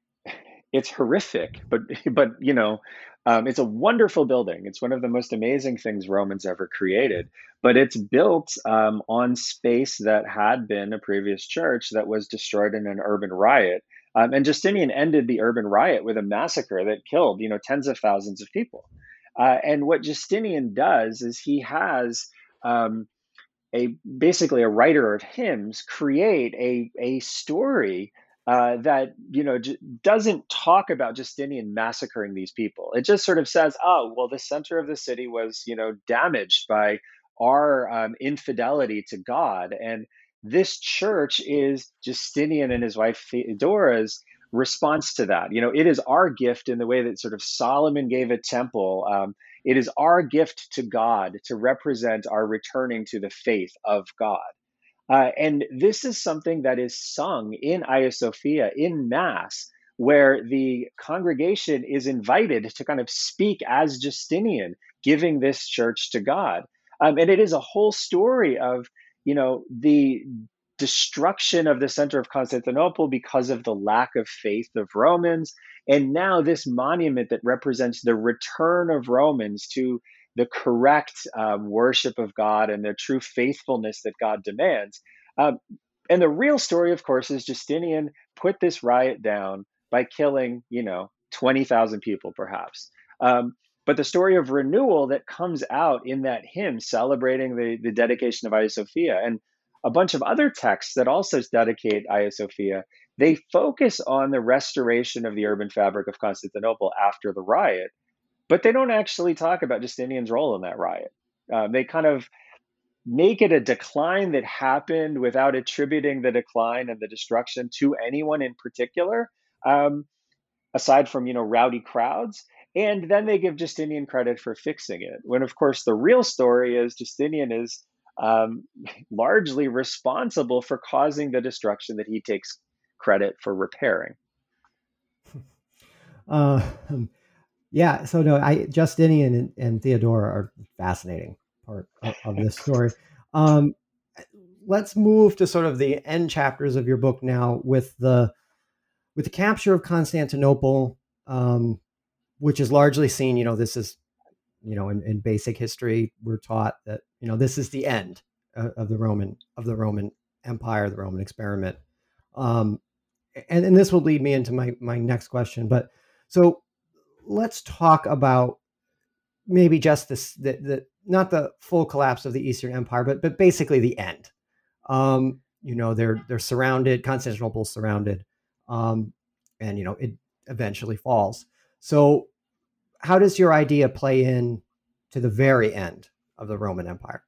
it's horrific, but but you know, um, it's a wonderful building. It's one of the most amazing things Romans ever created. But it's built um, on space that had been a previous church that was destroyed in an urban riot. Um, and Justinian ended the urban riot with a massacre that killed, you know, tens of thousands of people. Uh, and what Justinian does is he has um, a basically a writer of hymns create a a story uh, that you know j- doesn't talk about Justinian massacring these people. It just sort of says, oh well, the center of the city was you know damaged by our um, infidelity to God, and this church is Justinian and his wife Theodora's response to that. You know, it is our gift in the way that sort of Solomon gave a temple. Um, it is our gift to God to represent our returning to the faith of God. Uh, and this is something that is sung in Hagia Sophia in Mass, where the congregation is invited to kind of speak as Justinian, giving this church to God. Um, and it is a whole story of, you know, the destruction of the center of Constantinople because of the lack of faith of Romans. And now this monument that represents the return of Romans to the correct um, worship of God and the true faithfulness that God demands. Um, and the real story, of course, is Justinian put this riot down by killing, you know, twenty thousand people, perhaps. Um, but the story of renewal that comes out in that hymn celebrating the, the dedication of Hagia Sophia and a bunch of other texts that also dedicate Hagia Sophia, they focus on the restoration of the urban fabric of Constantinople after the riot, but they don't actually talk about Justinian's role in that riot. Um, they kind of make it a decline that happened without attributing the decline and the destruction to anyone in particular, um, aside from, you know, rowdy crowds. And then they give Justinian credit for fixing it, when, of course, the real story is Justinian is um, largely responsible for causing the destruction that he takes credit for repairing. Uh, yeah, so no, I Justinian and, and Theodora are fascinating part of, of this story. Um, let's move to sort of the end chapters of your book now with the with the capture of Constantinople, um, which is largely seen, you know, this is, you know, in, in basic history, we're taught that, you know, this is the end of, of the Roman of the Roman Empire, the Roman experiment. Um, and, and this will lead me into my my next question. But so let's talk about maybe just this, the, the not the full collapse of the Eastern Empire, but but basically the end. Um, you know, they're they're surrounded, Constantinople's surrounded, um, and you know it eventually falls. So, how does your idea play in to the very end of the Roman Empire?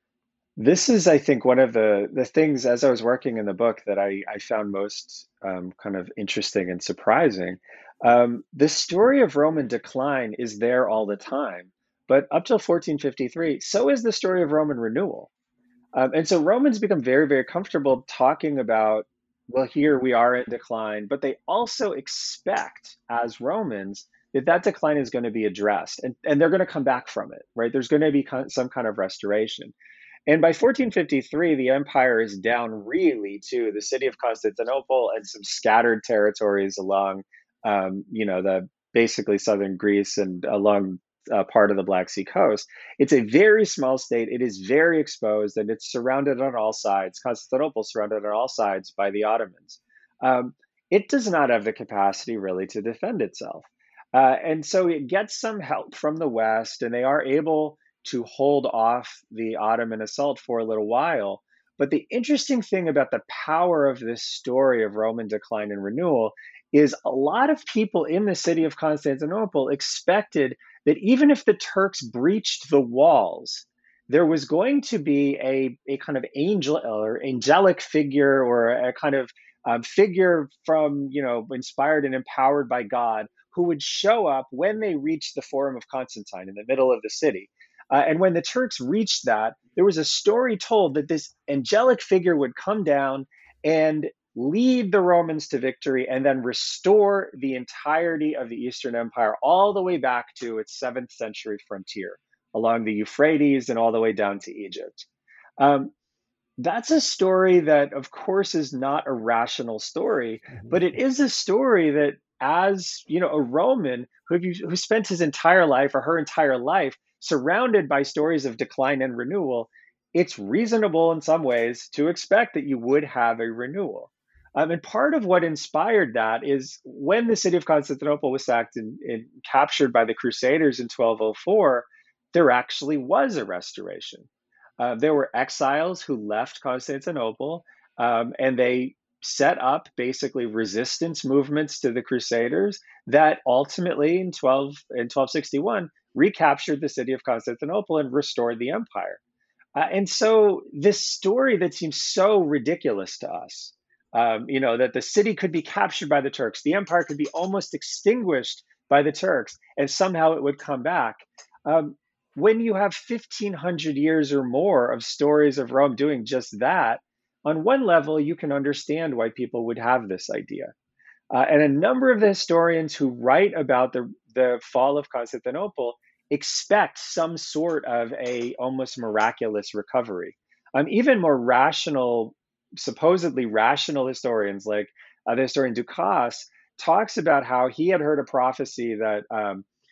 This is, I think, one of the the things as I was working in the book that I, I found most um, kind of interesting and surprising. Um, the story of Roman decline is there all the time, but up till fourteen fifty-three, so is the story of Roman renewal. Um, and so Romans become very, very comfortable talking about, well, here we are in decline, but they also expect, as Romans, that that decline is going to be addressed, and, and they're going to come back from it, right? There's going to be some kind of restoration. And by fourteen fifty-three, the empire is down really to the city of Constantinople and some scattered territories along, um, you know, the basically southern Greece and along uh, part of the Black Sea coast. It's a very small state. It is very exposed, and it's surrounded on all sides. Constantinople surrounded on all sides by the Ottomans. Um, it does not have the capacity really to defend itself. Uh, and so it gets some help from the West, and they are able to hold off the Ottoman assault for a little while. But the interesting thing about the power of this story of Roman decline and renewal is a lot of people in the city of Constantinople expected that even if the Turks breached the walls, there was going to be a, a kind of angel or angelic figure or a kind of um, figure from, you know, inspired and empowered by God who would show up when they reached the Forum of Constantine in the middle of the city. Uh, and when the Turks reached that, there was a story told that this angelic figure would come down and lead the Romans to victory and then restore the entirety of the Eastern Empire all the way back to its seventh century frontier along the Euphrates and all the way down to Egypt. Um, that's a story that, of course, is not a rational story, but it is a story that, as you know, a Roman who, who spent his entire life or her entire life surrounded by stories of decline and renewal, it's reasonable in some ways to expect that you would have a renewal. Um, and part of what inspired that is when the city of Constantinople was sacked and, and captured by the Crusaders in twelve oh four, there actually was a restoration. Uh, there were exiles who left Constantinople, um, and they set up basically resistance movements to the Crusaders that ultimately in twelve in twelve sixty-one recaptured the city of Constantinople and restored the empire. Uh, and so this story that seems so ridiculous to us, um, you know, that the city could be captured by the Turks, the empire could be almost extinguished by the Turks, and somehow it would come back. Um, when you have fifteen hundred years or more of stories of Rome doing just that, on one level, you can understand why people would have this idea. Uh, and a number of the historians who write about the, the fall of Constantinople expect some sort of a almost miraculous recovery. Um, even more rational, supposedly rational historians like uh, the historian Dukas talks about how he had heard a prophecy that um,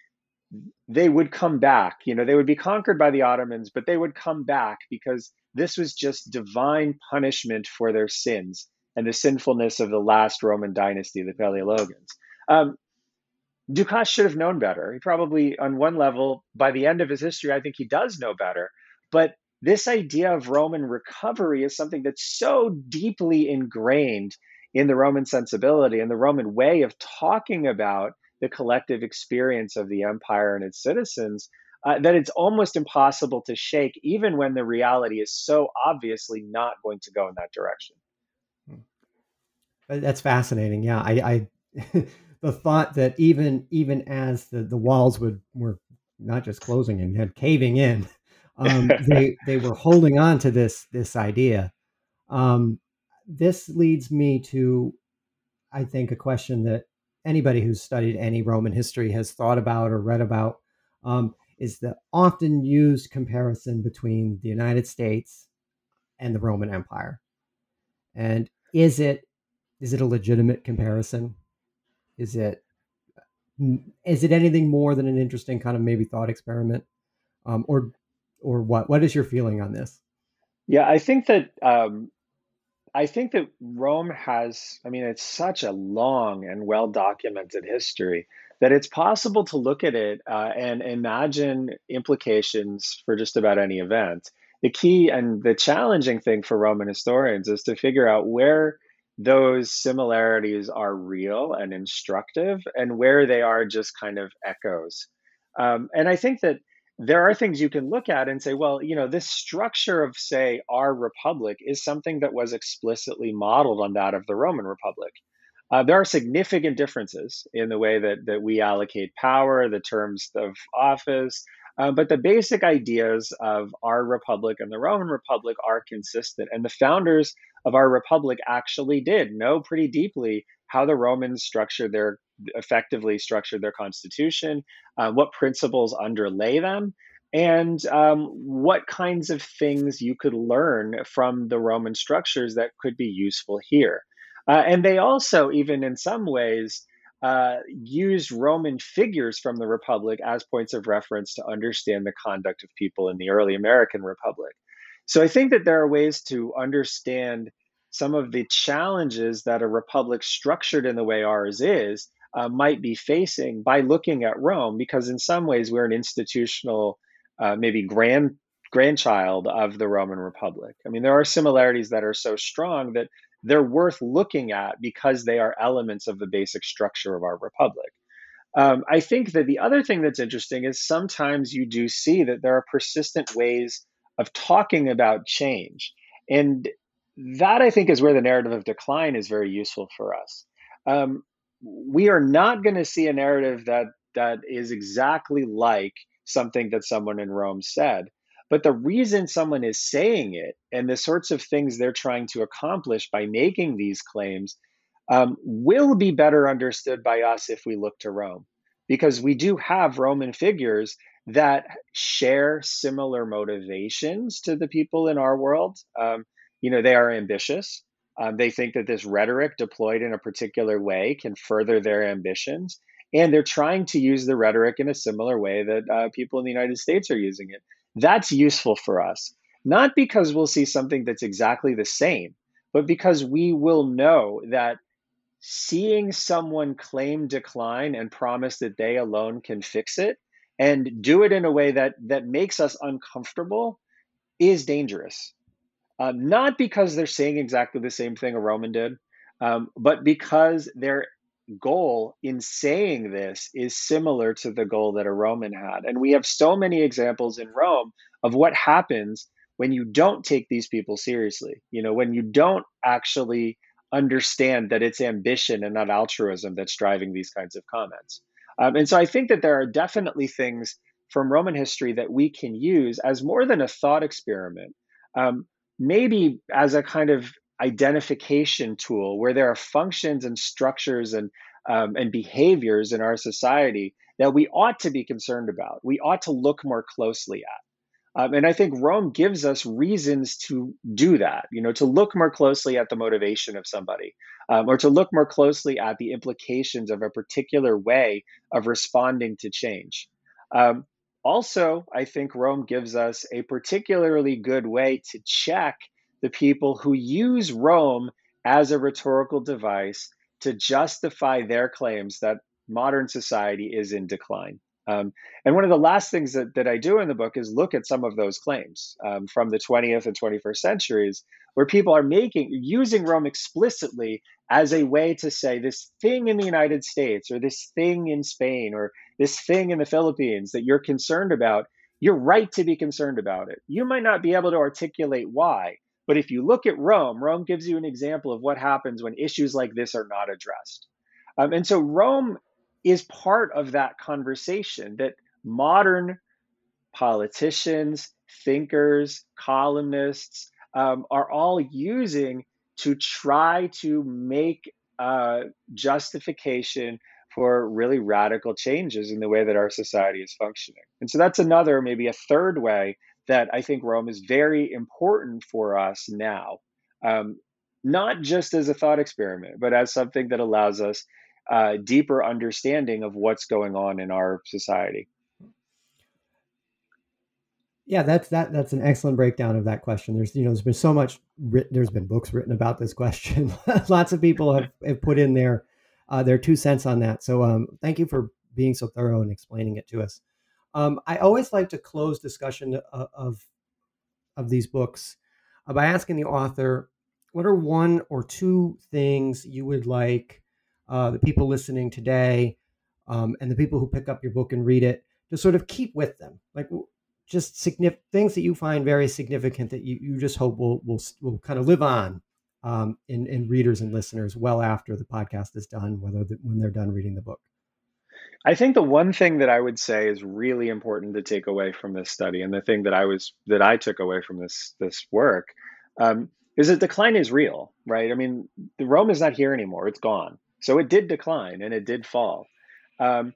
they would come back. You know, they would be conquered by the Ottomans, but they would come back because this was just divine punishment for their sins and the sinfulness of the last Roman dynasty, the Paleologans. Um, Dukas should have known better. He probably, on one level, by the end of his history, I think he does know better. But this idea of Roman recovery is something that's so deeply ingrained in the Roman sensibility and the Roman way of talking about the collective experience of the empire and its citizens, uh, that it's almost impossible to shake, even when the reality is so obviously not going to go in that direction. That's fascinating. Yeah, I, I the thought that even even as the, the walls would were not just closing and had caving in, um, they they were holding on to this this idea. Um, this leads me to, I think, a question that anybody who's studied any Roman history has thought about or read about, um, is the often used comparison between the United States and the Roman Empire. And is it is it a legitimate comparison? Is it is it anything more than an interesting kind of maybe thought experiment, um, or or what? What is your feeling on this? Yeah, I think that um, I think that Rome has, I mean, it's such a long and well documented history that it's possible to look at it uh, and imagine implications for just about any event. The key and the challenging thing for Roman historians is to figure out where those similarities are real and instructive and where they are just kind of echoes. Um, and I think that there are things you can look at and say, well, you know, this structure of, say, our republic is something that was explicitly modeled on that of the Roman Republic. Uh, there are significant differences in the way that, that we allocate power, the terms of office, uh, but the basic ideas of our republic and the Roman Republic are consistent. And the founders of our republic actually did know pretty deeply how the Romans structured their effectively structured their constitution, uh, what principles underlay them, and um, what kinds of things you could learn from the Roman structures that could be useful here. Uh, and they also, even in some ways, uh, used Roman figures from the Republic as points of reference to understand the conduct of people in the early American Republic. So I think that there are ways to understand some of the challenges that a republic structured in the way ours is uh, might be facing by looking at Rome, because in some ways we're an institutional, uh, maybe grand grandchild of the Roman Republic. I mean, there are similarities that are so strong that they're worth looking at because they are elements of the basic structure of our republic. Um, I think that the other thing that's interesting is sometimes you do see that there are persistent ways of talking about change. And that, I think, is where the narrative of decline is very useful for us. Um, we are not going to see a narrative that that is exactly like something that someone in Rome said. But the reason someone is saying it and the sorts of things they're trying to accomplish by making these claims um, will be better understood by us if we look to Rome, because we do have Roman figures that share similar motivations to the people in our world. Um, you know, they are ambitious. Um, they think that this rhetoric deployed in a particular way can further their ambitions. And they're trying to use the rhetoric in a similar way that uh, people in the United States are using it. That's useful for us, not because we'll see something that's exactly the same, but because we will know that seeing someone claim decline and promise that they alone can fix it and do it in a way that that makes us uncomfortable is dangerous. Um, not because they're saying exactly the same thing a Roman did, um, but because their goal in saying this is similar to the goal that a Roman had. And we have so many examples in Rome of what happens when you don't take these people seriously. You know, when you don't actually understand that it's ambition and not altruism that's driving these kinds of comments. Um, and so I think that there are definitely things from Roman history that we can use as more than a thought experiment, um, maybe as a kind of identification tool where there are functions and structures and um, and behaviors in our society that we ought to be concerned about. We ought to look more closely at. Um, and I think Rome gives us reasons to do that, you know, to look more closely at the motivation of somebody, um, or to look more closely at the implications of a particular way of responding to change. Um, also, I think Rome gives us a particularly good way to check the people who use Rome as a rhetorical device to justify their claims that modern society is in decline. Um, and one of the last things that, that I do in the book is look at some of those claims um, from the twentieth and twenty-first centuries, where people are making using Rome explicitly as a way to say this thing in the United States or this thing in Spain or this thing in the Philippines that you're concerned about, you're right to be concerned about it. You might not be able to articulate why, but if you look at Rome, Rome gives you an example of what happens when issues like this are not addressed. Um, and so Rome is part of that conversation that modern politicians, thinkers, columnists um, are all using to try to make uh, justification for really radical changes in the way that our society is functioning. And so that's another, maybe a third way that I think Rome is very important for us now, um, not just as a thought experiment, but as something that allows us uh, deeper understanding of what's going on in our society. Yeah, that's that. That's an excellent breakdown of that question. There's, you know, there's been so much written. There's been books written about this question. Lots of people have, have put in their uh, their two cents on that. So, um, thank you for being so thorough and explaining it to us. Um, I always like to close discussion of of, of these books uh, by asking the author, what are one or two things you would like uh, the people listening today um, and the people who pick up your book and read it to sort of keep with them, like just significant things that you find very significant that you, you just hope will will will kind of live on um, in, in readers and listeners well after the podcast is done, whether the, when they're done reading the book. I think the one thing that I would say is really important to take away from this study, and the thing that I was that I took away from this this work, um, is that decline is real, right? I mean, the Rome is not here anymore; it's gone. So it did decline and it did fall. Um,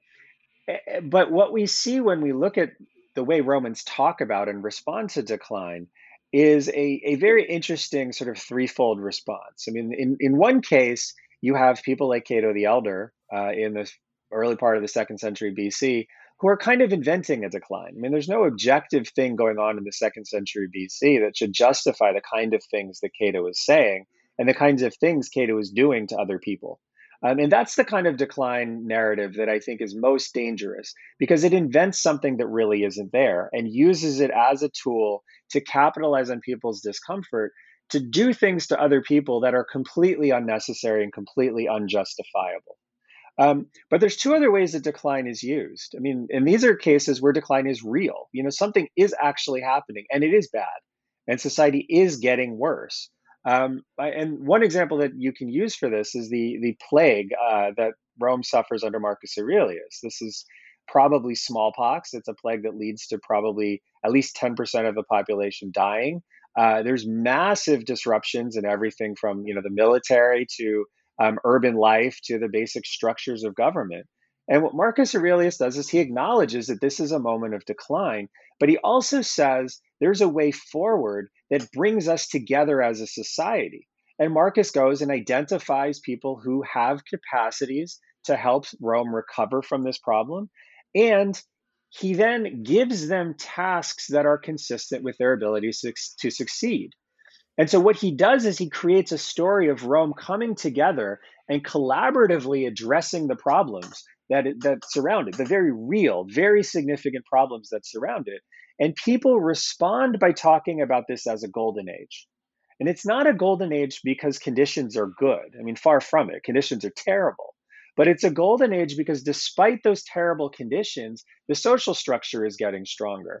but what we see when we look at the way Romans talk about and respond to decline is a, a very interesting sort of threefold response. I mean, in, in one case, you have people like Cato the Elder uh, in the early part of the second century B C who are kind of inventing a decline. I mean, there's no objective thing going on in the second century B C that should justify the kind of things that Cato is saying and the kinds of things Cato is doing to other people. Um, and that's the kind of decline narrative that I think is most dangerous because it invents something that really isn't there and uses it as a tool to capitalize on people's discomfort to do things to other people that are completely unnecessary and completely unjustifiable. Um, but there's two other ways that decline is used. I mean, and these are cases where decline is real. You know, something is actually happening and it is bad and society is getting worse. Um, and one example that you can use for this is the, the plague uh, that Rome suffers under Marcus Aurelius. This is probably smallpox. It's a plague that leads to probably at least ten percent of the population dying. Uh, there's massive disruptions in everything from, you know, the military to um, urban life to the basic structures of government. And what Marcus Aurelius does is he acknowledges that this is a moment of decline, but he also says there's a way forward that brings us together as a society. And Marcus goes and identifies people who have capacities to help Rome recover from this problem. And he then gives them tasks that are consistent with their ability to, to succeed. And so what he does is he creates a story of Rome coming together and collaboratively addressing the problems that it, that surround it, the very real, very significant problems that surround it. And people respond by talking about this as a golden age. And it's not a golden age because conditions are good. I mean, far from it. Conditions are terrible. But it's a golden age because despite those terrible conditions, the social structure is getting stronger.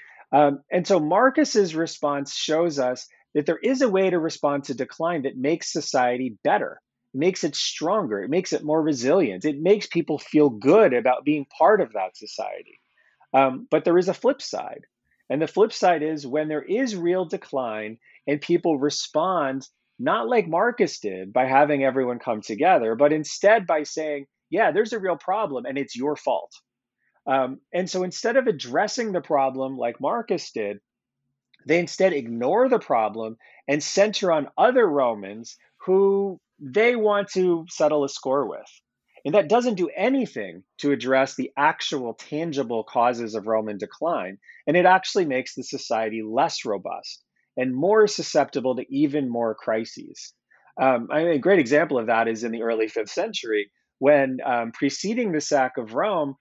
Um, and so Marcus's response shows us that there is a way to respond to decline that makes society better. It makes it stronger. It makes it more resilient. It makes people feel good about being part of that society. Um, but there is a flip side. And the flip side is when there is real decline and people respond, not like Marcus did by having everyone come together, but instead by saying, yeah, there's a real problem and it's your fault. Um, and so instead of addressing the problem like Marcus did, they instead ignore the problem and center on other Romans who they want to settle a score with. And that doesn't do anything to address the actual tangible causes of Roman decline. And it actually makes the society less robust and more susceptible to even more crises. Um, I mean, a great example of that is in the early fifth century, when um, preceding the sack of Rome,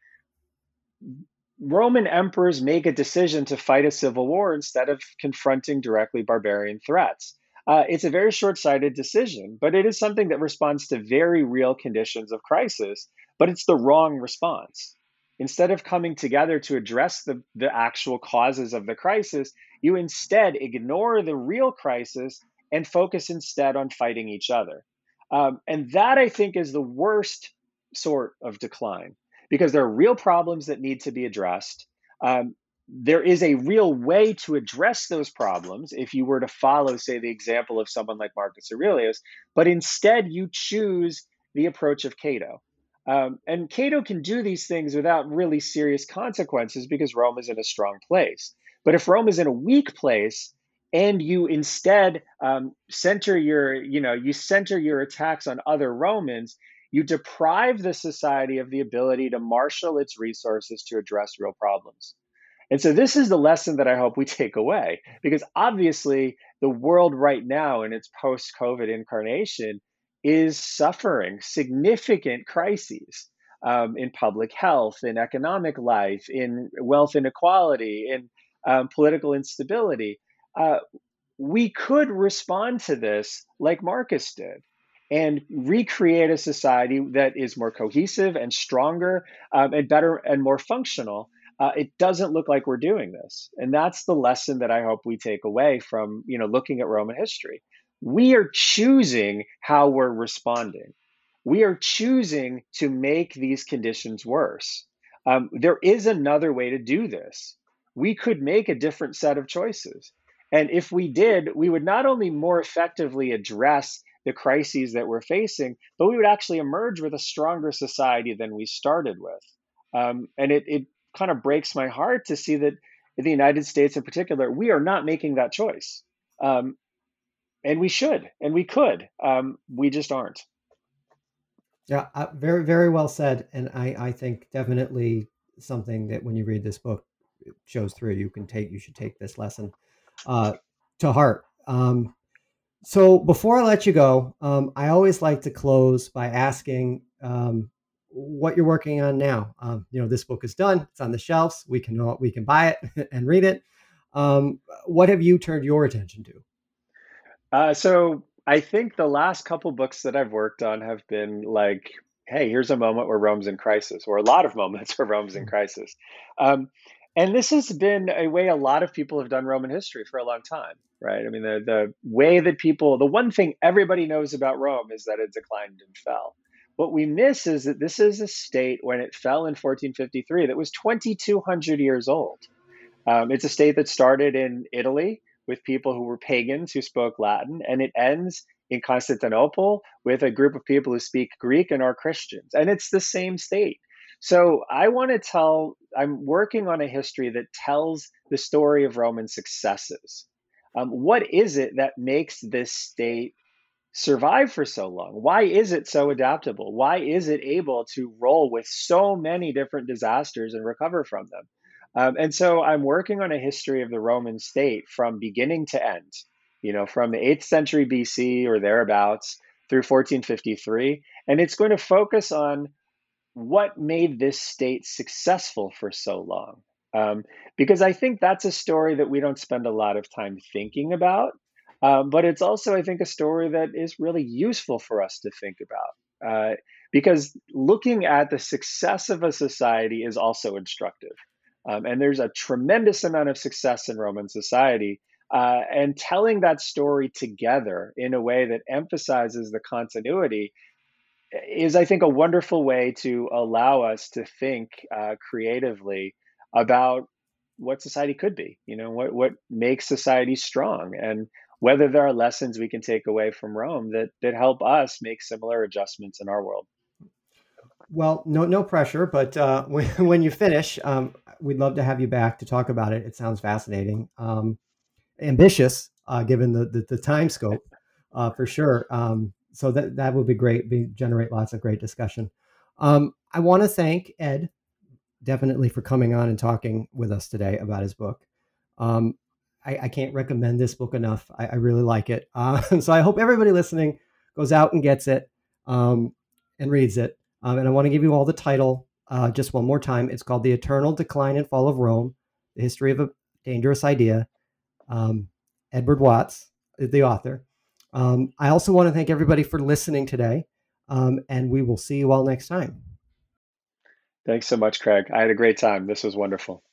Roman emperors make a decision to fight a civil war instead of confronting directly barbarian threats. Uh, it's a very short-sighted decision, but it is something that responds to very real conditions of crisis, but it's the wrong response. Instead of coming together to address the, the actual causes of the crisis, you instead ignore the real crisis and focus instead on fighting each other. Um, and that, I think, is the worst sort of decline, because there are real problems that need to be addressed. Um, there is a real way to address those problems if you were to follow, say, the example of someone like Marcus Aurelius, but instead you choose the approach of Cato. Um, and Cato can do these things without really serious consequences because Rome is in a strong place. But if Rome is in a weak place, and you instead um, center your, you know, you center your attacks on other Romans, you deprive the society of the ability to marshal its resources to address real problems. And so this is the lesson that I hope we take away, because obviously the world right now in its post-COVID incarnation is suffering significant crises um, in public health, in economic life, in wealth inequality, in um, political instability. Uh, we could respond to this like Marcus did and recreate a society that is more cohesive and stronger um, and better and more functional. Uh, it doesn't look like we're doing this. And that's the lesson that I hope we take away from, you know, looking at Roman history. We are choosing how we're responding. We are choosing to make these conditions worse. Um, there is another way to do this. We could make a different set of choices. And if we did, we would not only more effectively address the crises that we're facing, but we would actually emerge with a stronger society than we started with. Um, and it, it kind of breaks my heart to see that in the United States in particular, we are not making that choice. Um, and we should, and we could. Um, we just aren't. Yeah, uh, very, very well said. And I, I think definitely something that when you read this book, it shows through. You can take, you should take this lesson uh, to heart. Um, so before I let you go, um, I always like to close by asking um, what you're working on now. Um, you know, this book is done; it's on the shelves. We can we can buy it and read it. Um, what have you turned your attention to? Uh, so I think the last couple books that I've worked on have been like, hey, here's a moment where Rome's in crisis, or a lot of moments where Rome's in crisis. Um, and this has been a way a lot of people have done Roman history for a long time, right? I mean, the, the way that people, the one thing everybody knows about Rome is that it declined and fell. What we miss is that this is a state when it fell in fourteen fifty-three that was twenty-two hundred years old. Um, it's a state that started in Italy with people who were pagans who spoke Latin, and it ends in Constantinople with a group of people who speak Greek and are Christians. And it's the same state. So I want to tell, I'm working on a history that tells the story of Roman successes. Um, what is it that makes this state survive for so long? Why is it so adaptable? Why is it able to roll with so many different disasters and recover from them? Um, and so I'm working on a history of the Roman state from beginning to end, you know, from the eighth century B C or thereabouts through fourteen fifty-three. And it's going to focus on what made this state successful for so long. Um, because I think that's a story that we don't spend a lot of time thinking about. Um, but it's also, I think, a story that is really useful for us to think about. Uh, because looking at the success of a society is also instructive. Um, and there's a tremendous amount of success in Roman society. Uh, and telling that story together in a way that emphasizes the continuity is, I think, a wonderful way to allow us to think uh, creatively about what society could be, you know, what, what makes society strong, and whether there are lessons we can take away from Rome that, that help us make similar adjustments in our world. Well, no, no pressure, but uh, when, when you finish, um, we'd love to have you back to talk about it. It sounds fascinating, um, ambitious, uh, given the, the, the time scope, uh, for sure. Um, so that, that would be great. Be, generate lots of great discussion. Um, I want to thank Ed definitely for coming on and talking with us today about his book. Um, I, I can't recommend this book enough. I, I really like it. Uh, so I hope everybody listening goes out and gets it um, and reads it. Um, and I want to give you all the title uh, just one more time. It's called The Eternal Decline and Fall of Rome, The History of a Dangerous Idea. Um, Edward Watts, the author. Um, I also want to thank everybody for listening today. Um, and we will see you all next time. Thanks so much, Craig. I had a great time. This was wonderful.